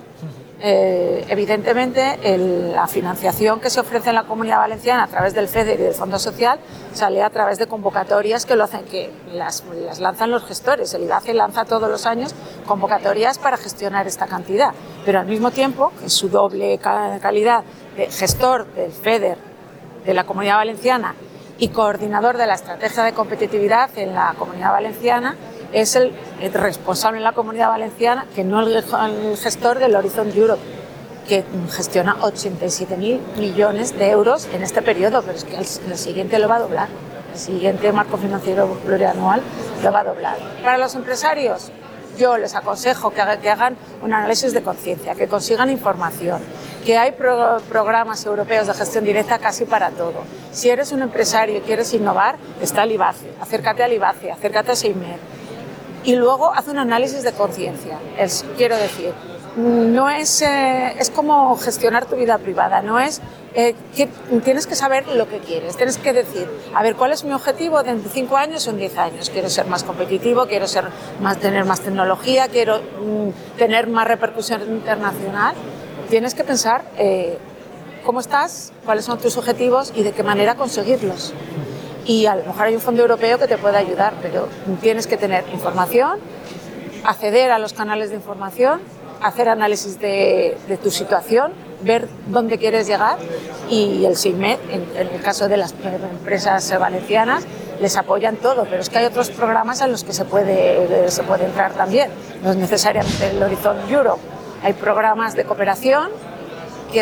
Evidentemente, la financiación que se ofrece en la Comunidad Valenciana a través del FEDER y del Fondo Social sale a través de convocatorias que lo hacen, que las lanzan los gestores. El IBACE lanza todos los años convocatorias para gestionar esta cantidad, pero al mismo tiempo, en su doble calidad de gestor del FEDER de la Comunidad Valenciana y coordinador de la estrategia de competitividad en la Comunidad Valenciana, es el responsable en la Comunidad Valenciana, que no el gestor del Horizon Europe, que gestiona 87.000 millones de euros en este periodo, pero es que el siguiente lo va a doblar. El siguiente marco financiero plurianual lo va a doblar. Para los empresarios, yo les aconsejo que hagan un análisis de conciencia, que consigan información, que hay programas europeos de gestión directa casi para todo. Si eres un empresario y quieres innovar, está el IBACE, acércate al IBACE, acércate a SEIMED. Y luego haz un análisis de conciencia. Quiero decir, no es como gestionar tu vida privada, no es que tienes que saber lo que quieres, tienes que decir, a ver, ¿cuál es mi objetivo de 5 años o en 10 años? Quiero ser más competitivo, quiero tener más tecnología, quiero tener más repercusión internacional. Tienes que pensar cómo estás, cuáles son tus objetivos y de qué manera conseguirlos. Y a lo mejor hay un fondo europeo que te puede ayudar, pero tienes que tener información, acceder a los canales de información, hacer análisis de tu situación, ver dónde quieres llegar, y el SEIMED, en el caso de las empresas valencianas, les apoyan todo, pero es que hay otros programas en los que se puede entrar también, no es necesariamente el Horizon Europe. Hay programas de cooperación que,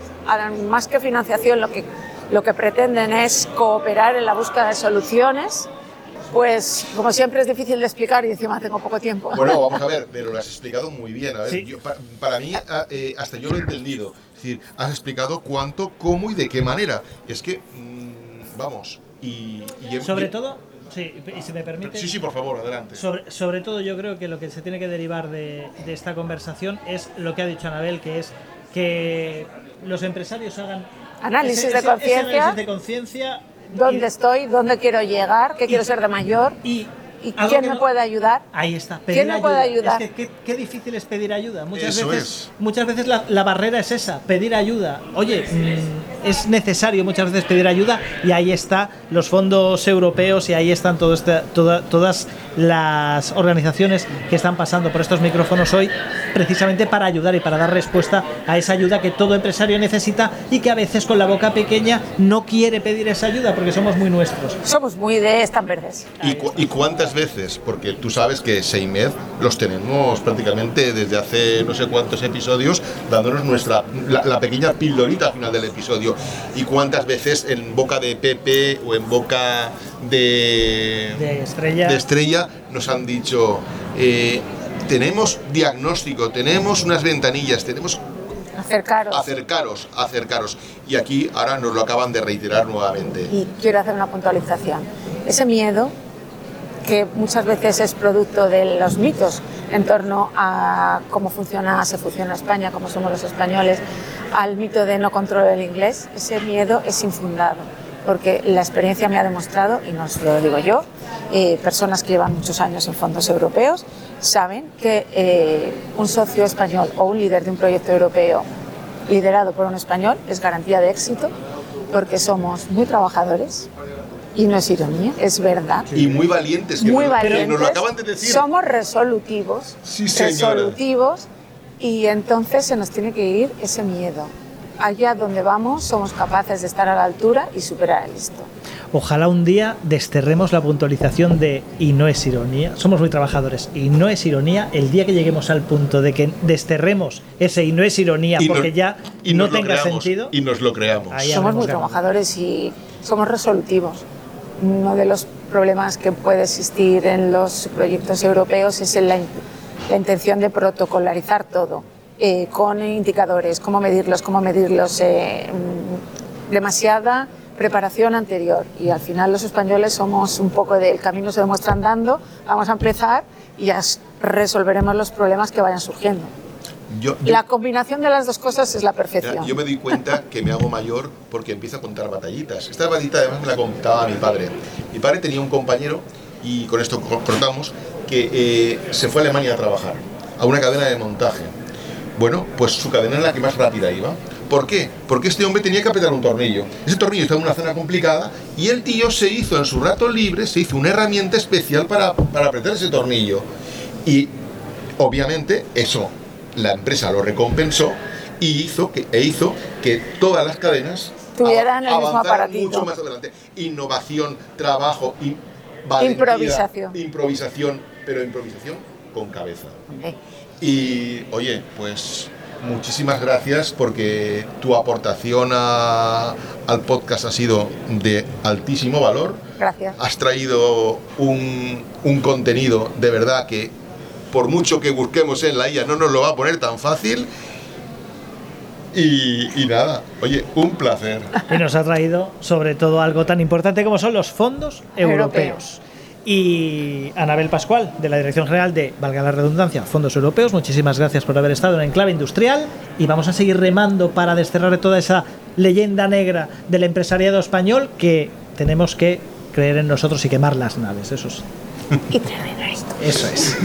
más que financiación, lo que pretenden es cooperar en la búsqueda de soluciones. Pues, como siempre, es difícil de explicar y encima tengo poco tiempo. Bueno, vamos a ver, pero lo has explicado muy bien. A ver, sí. Para mí, hasta yo lo he entendido. Es decir, has explicado cuánto, cómo y de qué manera. Es que, vamos, sobre todo, sí, y si me permite... Sí, por favor, adelante. Sobre todo, yo creo que lo que se tiene que derivar de esta conversación es lo que ha dicho Anabel, que es que los empresarios hagan... Análisis de conciencia. ¿Dónde estoy? ¿Dónde quiero llegar? ¿Qué quiero ser de mayor? ¿Y quién me puede ayudar? Ahí está, ¿Quién me puede ayudar? Es que qué difícil es pedir ayuda. Muchas veces la barrera es esa, pedir ayuda. Oye, es necesario muchas veces pedir ayuda, y ahí están los fondos europeos y ahí están todas las organizaciones que están pasando por estos micrófonos hoy precisamente para ayudar y para dar respuesta a esa ayuda que todo empresario necesita y que a veces con la boca pequeña no quiere pedir esa ayuda porque somos muy nuestros. Somos muy de están verdes. ¿Y cuántas veces? Porque tú sabes que SEIMED los tenemos prácticamente desde hace no sé cuántos episodios dándonos la pequeña pildorita al final del episodio. ¿Y cuántas veces en boca de Pepe o en boca de Estrella nos han dicho tenemos diagnóstico, tenemos unas ventanillas, tenemos... Acercaros. Y aquí ahora nos lo acaban de reiterar nuevamente. Y quiero hacer una puntualización. Ese miedo, que muchas veces es producto de los mitos en torno a cómo se funciona España, cómo somos los españoles, al mito de no controlo el inglés, ese miedo es infundado, porque la experiencia me ha demostrado, y no os lo digo yo, personas que llevan muchos años en fondos europeos saben que un socio español o un líder de un proyecto europeo liderado por un español es garantía de éxito, porque somos muy trabajadores. Y no es ironía, es verdad. Y muy valientes, que nos lo acaban de decir. Somos resolutivos. Sí, señora. Resolutivos, y entonces se nos tiene que ir ese miedo. Allá donde vamos somos capaces de estar a la altura y superar esto. Ojalá un día desterremos la puntualización de y no es ironía. Somos muy trabajadores y no es ironía. El día que lleguemos al punto de que desterremos ese y no es ironía porque no tenga sentido. Y nos lo creamos. Somos muy trabajadores y somos resolutivos. Uno de los problemas que puede existir en los proyectos europeos es la intención de protocolarizar todo, con indicadores, cómo medirlos, demasiada preparación anterior, y al final los españoles somos un poco del camino se demuestra andando, vamos a empezar y ya resolveremos los problemas que vayan surgiendo. La combinación de las dos cosas es la perfección. Yo me di cuenta que me hago mayor porque empiezo a contar batallitas. Esta batallita además me la contaba mi padre. Mi padre tenía un compañero, y con esto cortamos, que se fue a Alemania a trabajar, a una cadena de montaje. Bueno, pues su cadena era la que más rápida iba. ¿Por qué? Porque este hombre tenía que apretar un tornillo. Ese tornillo estaba en una zona complicada y el tío se hizo en su rato libre, se hizo una herramienta especial para apretar ese tornillo. Y obviamente eso la empresa lo recompensó y hizo que todas las cadenas tuvieran el mismo aparatito. Mucho más adelante. Innovación, trabajo, valentía, improvisación, pero improvisación con cabeza. Okay. Y oye, pues muchísimas gracias porque tu aportación al podcast ha sido de altísimo valor. Gracias. Has traído un contenido de verdad que por mucho que busquemos en la IA no nos lo va a poner tan fácil. Y nada, oye, un placer. Y nos ha traído sobre todo algo tan importante como son los fondos europeos. Y Anabel Pascual, de la Dirección General de, valga la redundancia, Fondos Europeos, muchísimas gracias por haber estado en Enclave Industrial, y vamos a seguir remando para desterrar toda esa leyenda negra del empresariado español, que tenemos que creer en nosotros y quemar las naves, eso sí. Y terminar esto. Eso es.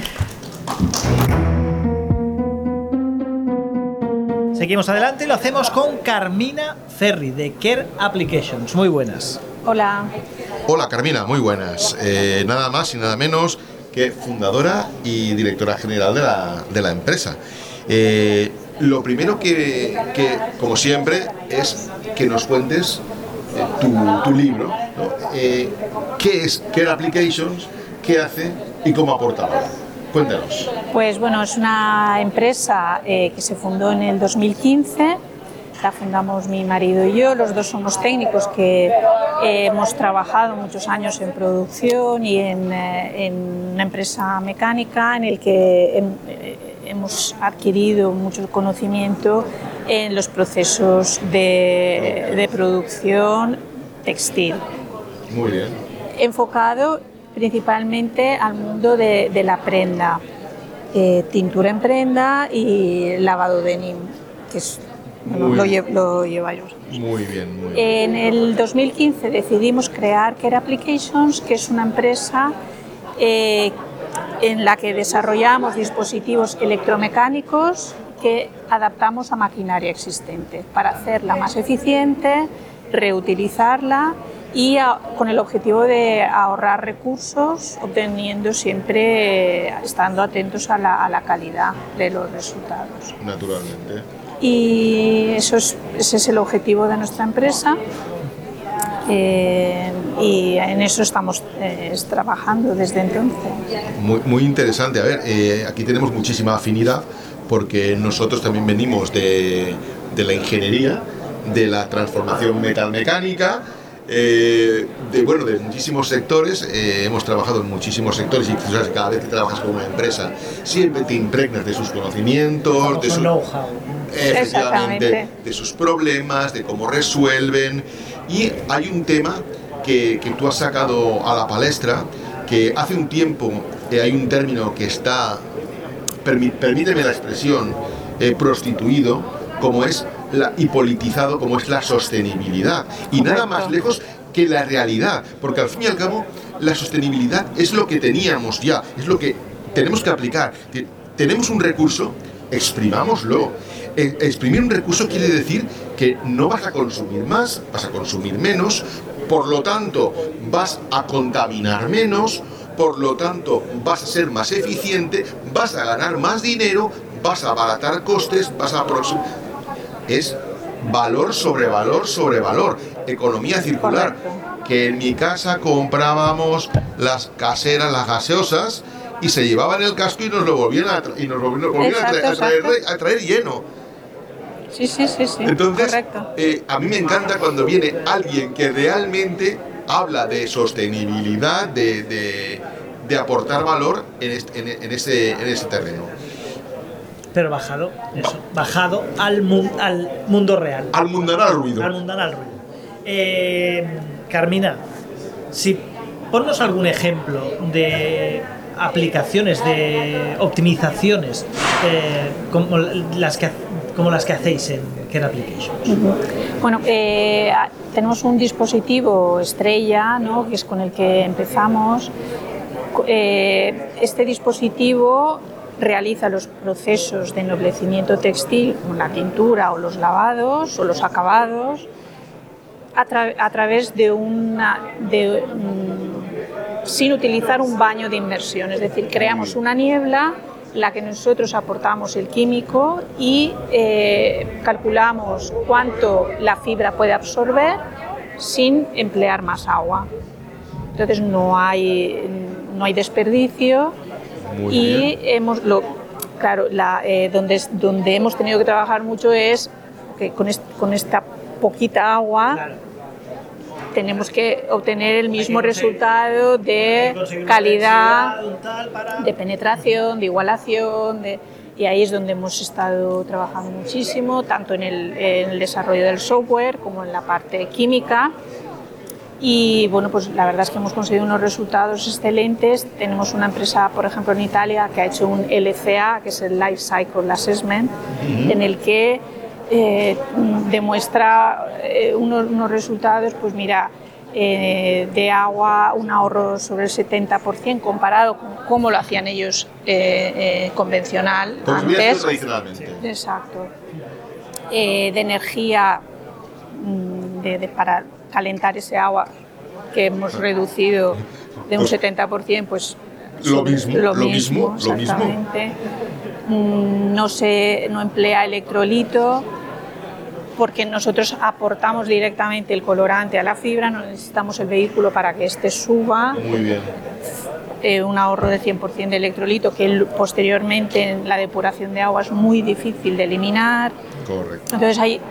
Seguimos adelante y lo hacemos con Carmina Ferri, de Care Applications. Muy buenas. Hola. Hola Carmina, muy buenas. Nada más y nada menos que fundadora y directora general de la empresa. Lo primero que, como siempre, es que nos cuentes tu libro, ¿no? ¿Qué es Care Applications? ¿Qué hace y cómo aporta valor? Cuéntanos. Pues bueno, es una empresa que se fundó en el 2015. La fundamos mi marido y yo. Los dos somos técnicos que hemos trabajado muchos años en producción y en una empresa mecánica en el que hemos adquirido mucho conocimiento en los procesos de producción textil. Muy bien. Enfocado principalmente al mundo de la prenda, tintura en prenda y lavado denim, que es, bueno, lo lleva yo. Muy bien, muy bien. En el 2015 decidimos crear Care Applications, que es una empresa en la que desarrollamos dispositivos electromecánicos que adaptamos a maquinaria existente para hacerla más eficiente, reutilizarla y con el objetivo de ahorrar recursos, obteniendo siempre, estando atentos a la calidad de los resultados. Naturalmente. Y ese es el objetivo de nuestra empresa, y en eso estamos trabajando desde entonces. Muy interesante. A ver, aquí tenemos muchísima afinidad porque nosotros también venimos de la ingeniería, de la transformación metalmecánica, de muchísimos sectores. Hemos trabajado en muchísimos sectores y quizás cada vez que trabajas con una empresa siempre te impregnas de sus conocimientos, de su know-how, efectivamente, de sus problemas, de cómo resuelven. Y hay un tema que tú has sacado a la palestra, que hace un tiempo hay un término que está, permíteme la expresión, prostituido, como es y politizado, como es la sostenibilidad. Y correcto. Nada más lejos que la realidad, porque al fin y al cabo la sostenibilidad es lo que teníamos ya, es lo que tenemos que aplicar. Tenemos un recurso, exprimámoslo. Exprimir un recurso quiere decir que no vas a consumir más, vas a consumir menos, por lo tanto vas a contaminar menos, por lo tanto vas a ser más eficiente, vas a ganar más dinero, vas a abaratar costes, vas a es valor sobre valor sobre valor, economía circular. Correcto. Que en mi casa comprábamos las caseras, las gaseosas, y se llevaban el casco y nos lo volvían a traer lleno. Sí. Entonces, correcto. A mí me encanta cuando viene alguien que realmente habla de sostenibilidad, de aportar valor en ese terreno. Pero bajado al mundo real. Al mundanal ruido. Carmina, si ponnos algún ejemplo de aplicaciones, de optimizaciones como las que hacéis en Care Applications. Bueno, tenemos un dispositivo estrella, ¿no?, que es con el que empezamos. Este dispositivo realiza los procesos de ennoblecimiento textil, como la tintura o los lavados o los acabados, a través de sin utilizar un baño de inmersión. Es decir, creamos una niebla en la que nosotros aportamos el químico y calculamos cuánto la fibra puede absorber sin emplear más agua. Entonces no hay desperdicio. Muy y bien. Donde hemos tenido que trabajar mucho es que con esta poquita agua, claro, tenemos que obtener el mismo resultado de calidad, de penetración, de igualación, y ahí es donde hemos estado trabajando muchísimo, tanto en el desarrollo del software como en la parte química. Y bueno, pues la verdad es que hemos conseguido unos resultados excelentes. Tenemos una empresa, por ejemplo, en Italia, que ha hecho un LCA, que es el Life Cycle Assessment, en el que demuestra unos resultados, pues mira, de agua, un ahorro sobre el 70% comparado con cómo lo hacían ellos convencional antes. Tradicionalmente. Exacto. De energía para calentar ese agua, que hemos reducido de un 70%, pues lo mismo. Exactamente. No emplea electrolito, porque nosotros aportamos directamente el colorante a la fibra, no necesitamos el vehículo para que éste suba. Muy bien. Un ahorro de 100% de electrolito, que posteriormente en la depuración de agua es muy difícil de eliminar. Correcto. Entonces hay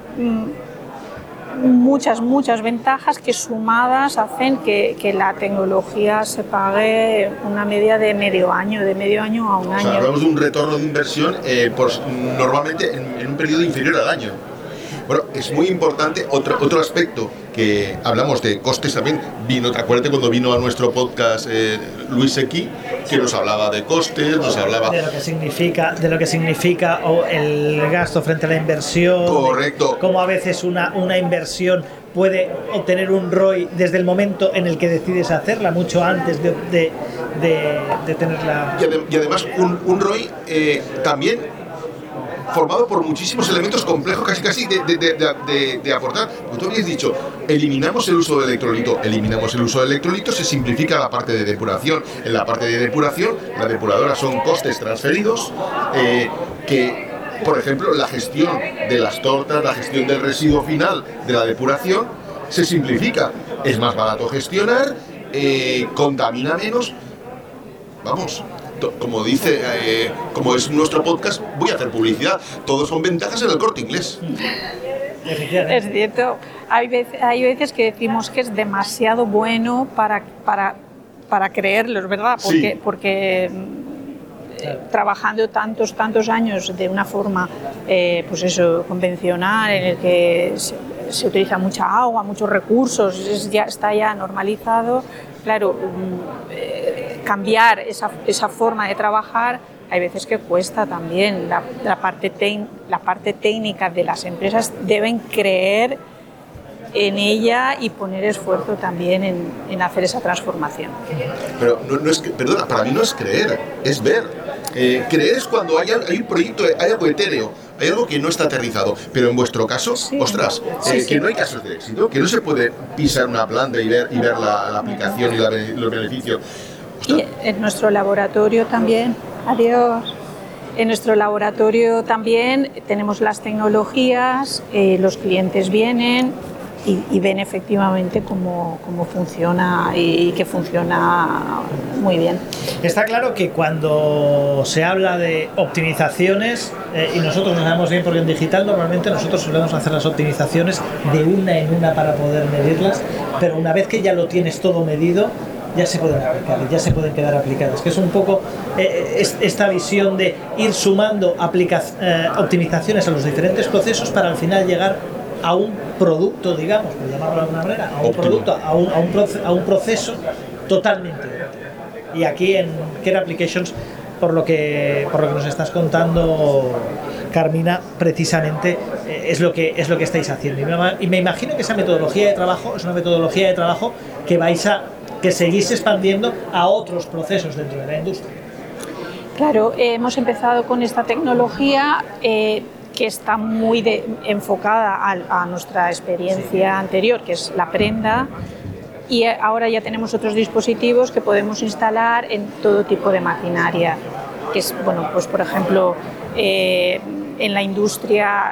muchas ventajas que sumadas hacen que la tecnología se pague una media de medio año a un año. O sea, hablamos de un retorno de inversión normalmente en un periodo inferior al año. Bueno, es muy importante otro aspecto que hablamos de costes también. Acuérdate cuando vino a nuestro podcast Luis Sequi, que nos hablaba de costes, nos hablaba de lo que significa el gasto frente a la inversión. Correcto. Cómo a veces una inversión puede obtener un ROI desde el momento en el que decides hacerla, mucho antes de tenerla. Y además un ROI también formado por muchísimos elementos complejos, casi de aportar. Como tú habías dicho, eliminamos el uso de electrolito, se simplifica la parte de depuración. En la parte de depuración, la depuradora son costes transferidos que, por ejemplo, la gestión de las tortas, la gestión del residuo final de la depuración se simplifica. Es más barato gestionar, contamina menos. Vamos, como dice, como es nuestro podcast, voy a hacer publicidad. Todos son ventajas en el Corte Inglés. Es cierto. Hay veces que decimos que es demasiado bueno para creerlo, ¿verdad? Porque trabajando tantos años de una forma convencional, en el que se utiliza mucha agua, muchos recursos, está ya normalizado. Claro, cambiar esa forma de trabajar hay veces que cuesta también. La parte técnica de las empresas deben creer en ella y poner esfuerzo también en hacer esa transformación. Pero perdona, para mí no es creer, es ver. Creer es cuando hay un proyecto, hay algo etéreo, hay algo que no está aterrizado. Pero en vuestro caso, sí. Ostras, que no hay casos de éxito, que no se puede pisar una planta y ver la aplicación y los beneficios. Y en nuestro laboratorio también, en nuestro laboratorio también tenemos las tecnologías, los clientes vienen, y ven efectivamente cómo funciona y que funciona muy bien. Está claro que cuando se habla de optimizaciones, y nosotros nos sabemos bien porque en digital normalmente nosotros solemos hacer las optimizaciones de una en una para poder medirlas, pero una vez que ya lo tienes todo medido, ya se pueden aplicar, ya se pueden quedar aplicadas, que es un poco esta visión de ir sumando optimizaciones a los diferentes procesos para al final llegar a un producto, digamos, por llamarlo de alguna manera, a un producto, a un proceso totalmente óptimo. Y aquí en Care Applications, por lo que nos estás contando, Carmina, precisamente es lo que estáis haciendo. Y me imagino que esa metodología de trabajo es una metodología de trabajo que seguís expandiendo a otros procesos dentro de la industria. Claro, hemos empezado con esta tecnología que está muy enfocada a nuestra experiencia anterior, que es la prenda, y ahora ya tenemos otros dispositivos que podemos instalar en todo tipo de maquinaria, que es, bueno, pues por ejemplo, en la industria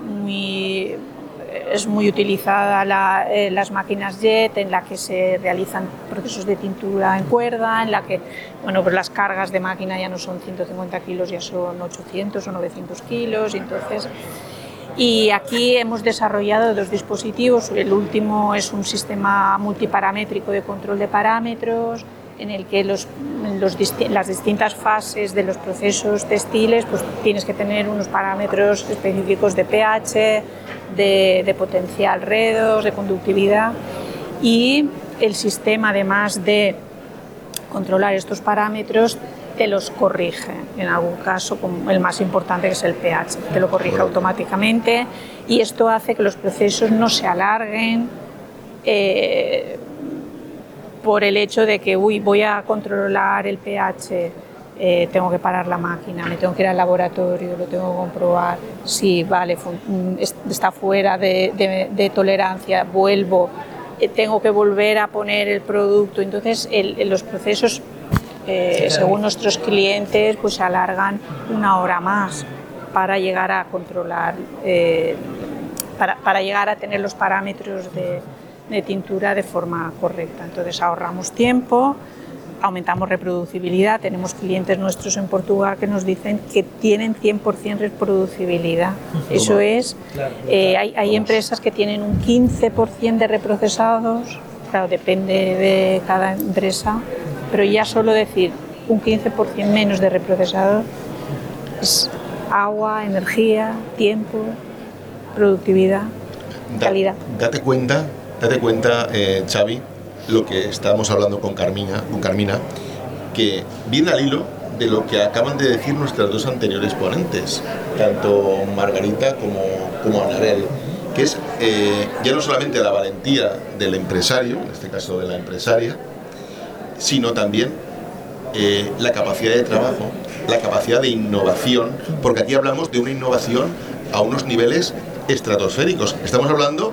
es muy utilizada las máquinas JET, en la que se realizan procesos de tintura en cuerda, en la que, bueno, pues las cargas de máquina ya no son 150 kilos, ya son 800 o 900 kilos, y aquí hemos desarrollado 2 dispositivos. El último es un sistema multiparamétrico de control de parámetros, en el que las distintas fases de los procesos textiles, pues tienes que tener unos parámetros específicos de pH, de potencial redox, de conductividad, y el sistema, además de controlar estos parámetros, te los corrige. En algún caso, como el más importante, que es el pH, te lo corrige automáticamente, y esto hace que los procesos no se alarguen por el hecho de que voy a controlar el pH, tengo que parar la máquina, me tengo que ir al laboratorio, lo tengo que comprobar, sí, vale, está fuera de tolerancia, vuelvo, tengo que volver a poner el producto. Entonces los procesos, según nuestros clientes, pues se alargan 1 hora más para llegar a controlar, para llegar a tener los parámetros de tintura de forma correcta. Entonces ahorramos tiempo, aumentamos reproducibilidad. Tenemos clientes nuestros en Portugal que nos dicen que tienen 100% reproducibilidad. Eso es, hay empresas que tienen un 15% de reprocesados, claro, depende de cada empresa, pero ya solo decir un 15% menos de reprocesados es agua, energía, tiempo, productividad, calidad. Date cuenta, Xavi, lo que estábamos hablando con Carmina, que viene al hilo de lo que acaban de decir nuestras 2 anteriores ponentes, tanto Margarita como Anabel, que es ya no solamente la valentía del empresario, en este caso de la empresaria, sino también la capacidad de trabajo, la capacidad de innovación, porque aquí hablamos de una innovación a unos niveles estratosféricos. Estamos hablando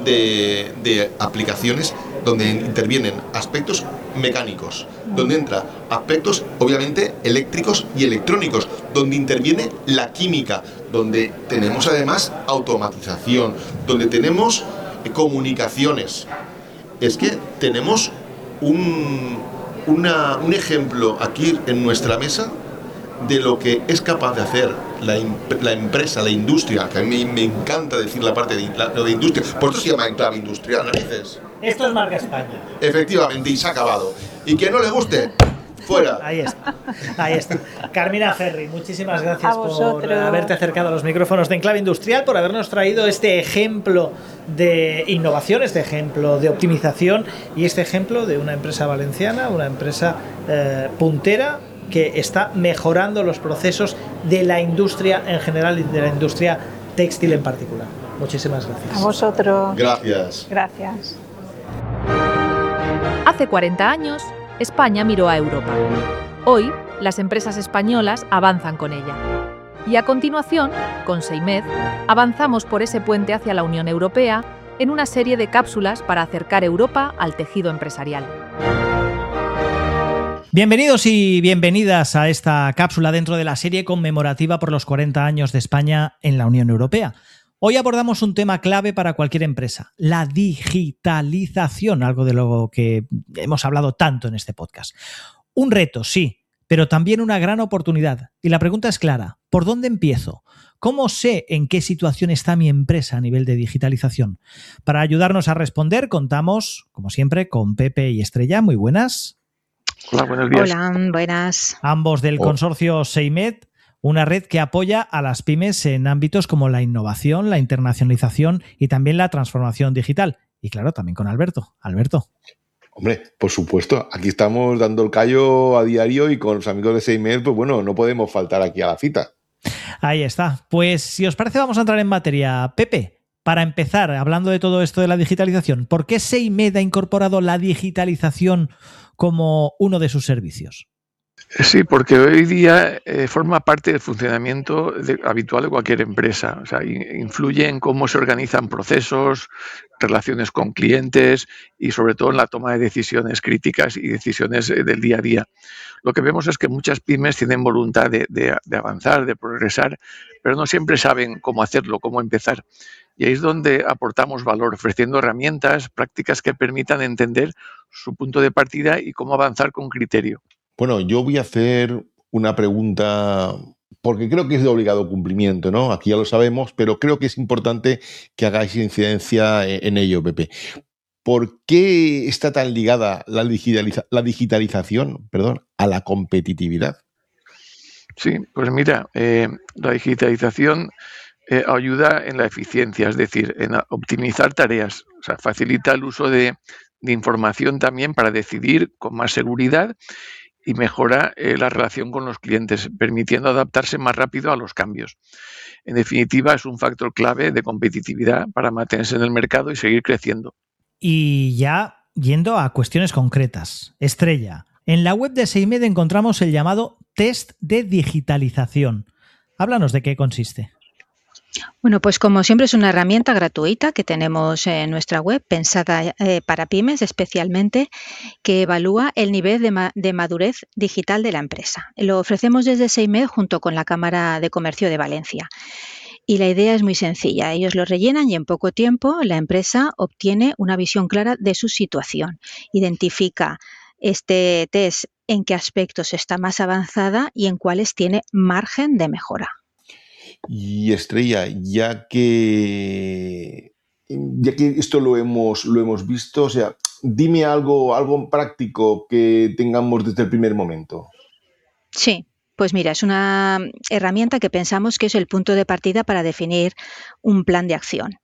de aplicaciones donde intervienen aspectos mecánicos, donde entra aspectos obviamente eléctricos y electrónicos, donde interviene la química, donde tenemos además automatización, donde tenemos comunicaciones. Es que tenemos un ejemplo aquí en nuestra mesa de lo que es capaz de hacer la empresa, la industria, que a mí me encanta decir la parte de industria, por eso se llama enclave industrial, narices. Esto es marca España. Efectivamente, y se ha acabado. Y que no le guste, fuera. Ahí está. Carmina Ferri, muchísimas gracias por haberte acercado a los micrófonos de Enclave Industrial, por habernos traído este ejemplo de innovación, este ejemplo de optimización y este ejemplo de una empresa valenciana, una empresa puntera, que está mejorando los procesos de la industria en general y de la industria textil en particular. Muchísimas gracias. A vosotros. Gracias. Gracias. Hace 40 años, España miró a Europa. Hoy, las empresas españolas avanzan con ella. Y a continuación, con Seimed, avanzamos por ese puente hacia la Unión Europea en una serie de cápsulas para acercar Europa al tejido empresarial. Bienvenidos y bienvenidas a esta cápsula dentro de la serie conmemorativa por los 40 años de España en la Unión Europea. Hoy abordamos un tema clave para cualquier empresa, la digitalización, algo de lo que hemos hablado tanto en este podcast. Un reto, sí, pero también una gran oportunidad. Y la pregunta es clara, ¿por dónde empiezo? ¿Cómo sé en qué situación está mi empresa a nivel de digitalización? Para ayudarnos a responder, contamos, como siempre, con Pepe y Estrella. Muy buenas. Hola, buenos días. Hola, buenas. Ambos del consorcio SEIMED, una red que apoya a las pymes en ámbitos como la innovación, la internacionalización y también la transformación digital. Y claro, también con Alberto. Alberto. Hombre, por supuesto, aquí estamos dando el callo a diario y con los amigos de SEIMED, pues bueno, no podemos faltar aquí a la cita. Ahí está. Pues si os parece vamos a entrar en materia. Pepe, para empezar, hablando de todo esto de la digitalización, ¿por qué SEIMED ha incorporado la digitalización como uno de sus servicios? Sí, porque hoy día forma parte del funcionamiento habitual de cualquier empresa. O sea, influye en cómo se organizan procesos, relaciones con clientes y sobre todo en la toma de decisiones críticas y decisiones del día a día. Lo que vemos es que muchas pymes tienen voluntad de avanzar, de progresar, pero no siempre saben cómo hacerlo, cómo empezar. Y ahí es donde aportamos valor, ofreciendo herramientas, prácticas que permitan entender su punto de partida y cómo avanzar con criterio. Bueno, yo voy a hacer una pregunta porque creo que es de obligado cumplimiento, ¿no? Aquí ya lo sabemos, pero creo que es importante que hagáis incidencia en ello, Pepe. ¿Por qué está tan ligada la digitalización, a la competitividad? Sí, pues mira, la digitalización ayuda en la eficiencia, es decir, en optimizar tareas. O sea, facilita el uso de información también para decidir con más seguridad y mejora la relación con los clientes, permitiendo adaptarse más rápido a los cambios. En definitiva, es un factor clave de competitividad para mantenerse en el mercado y seguir creciendo. Y ya yendo a cuestiones concretas. Estrella, en la web de SEIMED encontramos el llamado test de digitalización. Háblanos de qué consiste. Bueno, pues como siempre es una herramienta gratuita que tenemos en nuestra web, pensada para pymes especialmente, que evalúa el nivel de madurez digital de la empresa. Lo ofrecemos desde SEIMED junto con la Cámara de Comercio de Valencia. Y la idea es muy sencilla. Ellos lo rellenan y en poco tiempo la empresa obtiene una visión clara de su situación. Identifica este test en qué aspectos está más avanzada y en cuáles tiene margen de mejora. Y Estrella, ya que esto lo hemos visto, o sea, dime algo práctico que tengamos desde el primer momento. Sí, pues mira, es una herramienta que pensamos que es el punto de partida para definir un plan de acción.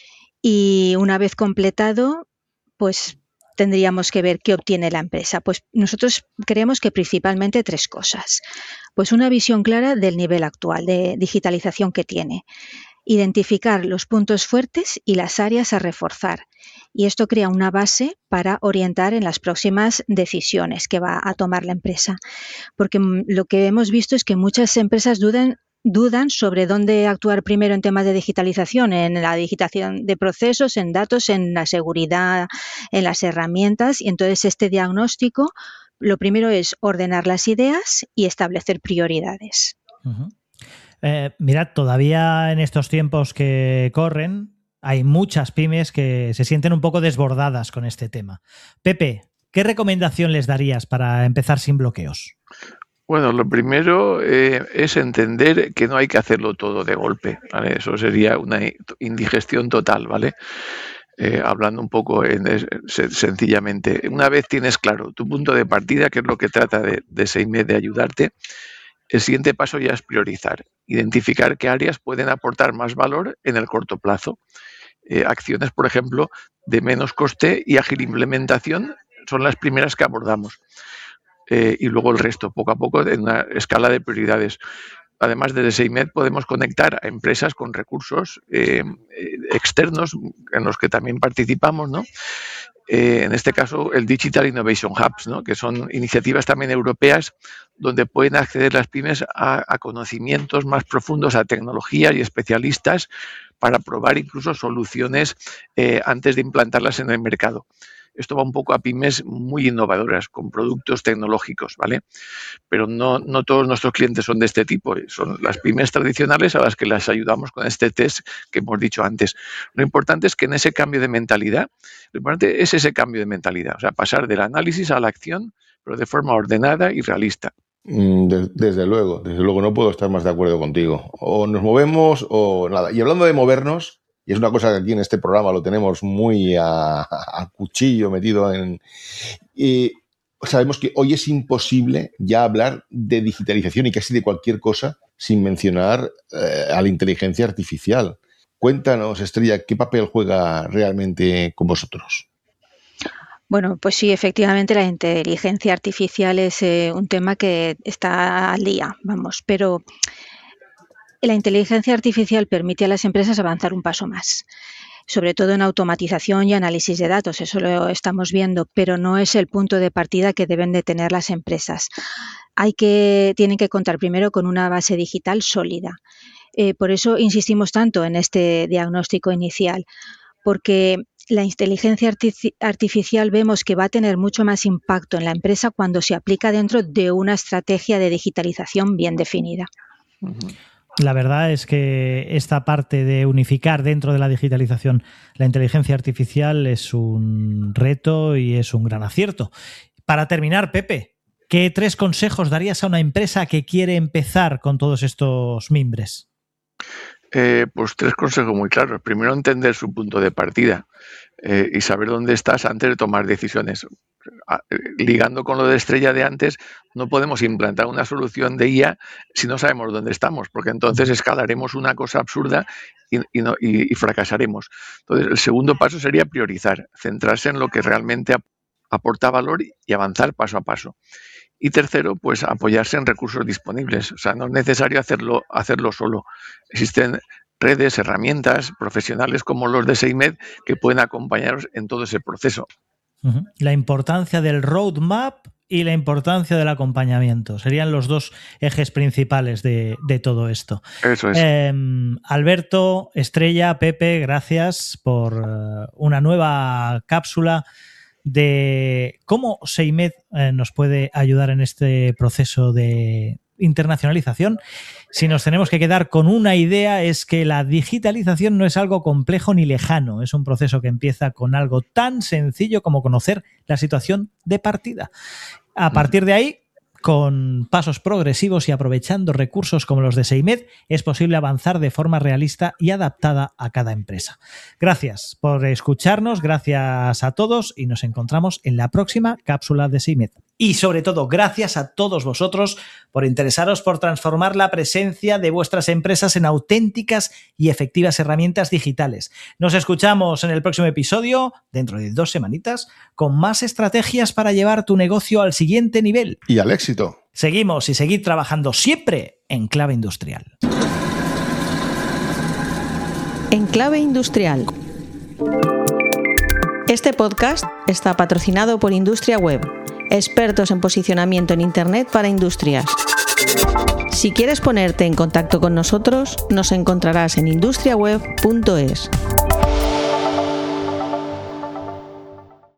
Y una vez completado, pues tendríamos que ver qué obtiene la empresa. Pues nosotros creemos que principalmente 3 cosas. Pues una visión clara del nivel actual de digitalización que tiene. Identificar los puntos fuertes y las áreas a reforzar. Y esto crea una base para orientar en las próximas decisiones que va a tomar la empresa. Porque lo que hemos visto es que muchas empresas dudan sobre dónde actuar primero en temas de digitalización, en la digitalización de procesos, en datos, en la seguridad, en las herramientas. Y entonces este diagnóstico, lo primero es ordenar las ideas y establecer prioridades. Uh-huh. Mirad, todavía en estos tiempos que corren hay muchas pymes que se sienten un poco desbordadas con este tema. Pepe, ¿qué recomendación les darías para empezar sin bloqueos? Bueno, lo primero es entender que no hay que hacerlo todo de golpe, ¿vale? Eso sería una indigestión total, ¿vale? Hablando un poco sencillamente. Una vez tienes claro tu punto de partida, que es lo que trata de SEIMED de ayudarte, el siguiente paso ya es priorizar, identificar qué áreas pueden aportar más valor en el corto plazo. Acciones, por ejemplo, de menos coste y ágil implementación son las primeras que abordamos. Y luego el resto, poco a poco, en una escala de prioridades. Además, desde SEIMED podemos conectar a empresas con recursos externos en los que también participamos, ¿no? En este caso, el Digital Innovation Hubs, ¿no? Que son iniciativas también europeas donde pueden acceder las pymes a conocimientos más profundos, a tecnologías y especialistas para probar incluso soluciones antes de implantarlas en el mercado. esto va un poco a pymes muy innovadoras, con productos tecnológicos, ¿vale? Pero no todos nuestros clientes son de este tipo, son las pymes tradicionales a las que las ayudamos con este test que hemos dicho antes. Lo importante es que en ese cambio de mentalidad, lo importante es ese cambio de mentalidad, o sea, pasar del análisis a la acción, pero de forma ordenada y realista. Desde luego, no puedo estar más de acuerdo contigo. O nos movemos o nada. Y hablando de movernos, y es una cosa que aquí en este programa lo tenemos muy a cuchillo metido en... sabemos que hoy es imposible ya hablar de digitalización y casi de cualquier cosa sin mencionar a la inteligencia artificial. Cuéntanos, Estrella, ¿qué papel juega realmente con vosotros? Bueno, pues sí, efectivamente la inteligencia artificial es un tema que está al día, vamos, pero la inteligencia artificial permite a las empresas avanzar un paso más, sobre todo en automatización y análisis de datos, eso lo estamos viendo, pero no es el punto de partida que deben de tener las empresas. Tienen que contar primero con una base digital sólida. Por eso insistimos tanto en este diagnóstico inicial, porque la inteligencia artificial vemos que va a tener mucho más impacto en la empresa cuando se aplica dentro de una estrategia de digitalización bien definida. La verdad es que esta parte de unificar dentro de la digitalización la inteligencia artificial es un reto y es un gran acierto. Para terminar, Pepe, ¿qué 3 consejos darías a una empresa que quiere empezar con todos estos mimbres? Pues 3 consejos muy claros. Primero, entender su punto de partida y saber dónde estás antes de tomar decisiones. Ligando con lo de Estrella de antes, no podemos implantar una solución de IA si no sabemos dónde estamos, porque entonces escalaremos una cosa absurda y fracasaremos. Entonces, el segundo paso sería priorizar, centrarse en lo que realmente aporta valor y avanzar paso a paso. Y tercero, pues apoyarse en recursos disponibles. O sea, no es necesario hacerlo solo. Existen redes, herramientas, profesionales como los de SEIMED que pueden acompañaros en todo ese proceso. La importancia del roadmap y la importancia del acompañamiento serían los 2 ejes principales de todo esto. Eso es. Alberto, Estrella, Pepe, gracias por una nueva cápsula de cómo SEIMED nos puede ayudar en este proceso de internacionalización. Si nos tenemos que quedar con una idea, es que la digitalización no es algo complejo ni lejano, es un proceso que empieza con algo tan sencillo como conocer la situación de partida. A partir de ahí, con pasos progresivos y aprovechando recursos como los de SEIMED, es posible avanzar de forma realista y adaptada a cada empresa. Gracias por escucharnos, gracias a todos y nos encontramos en la próxima cápsula de SEIMED. Y sobre todo, gracias a todos vosotros por interesaros por transformar la presencia de vuestras empresas en auténticas y efectivas herramientas digitales. Nos escuchamos en el próximo episodio, dentro de 2 semanitas, con más estrategias para llevar tu negocio al siguiente nivel. Y al éxito. Seguimos y seguid trabajando siempre en Clave Industrial. En Clave Industrial. Este podcast está patrocinado por Industria Web, expertos en posicionamiento en Internet para industrias. Si quieres ponerte en contacto con nosotros, nos encontrarás en industriaweb.es.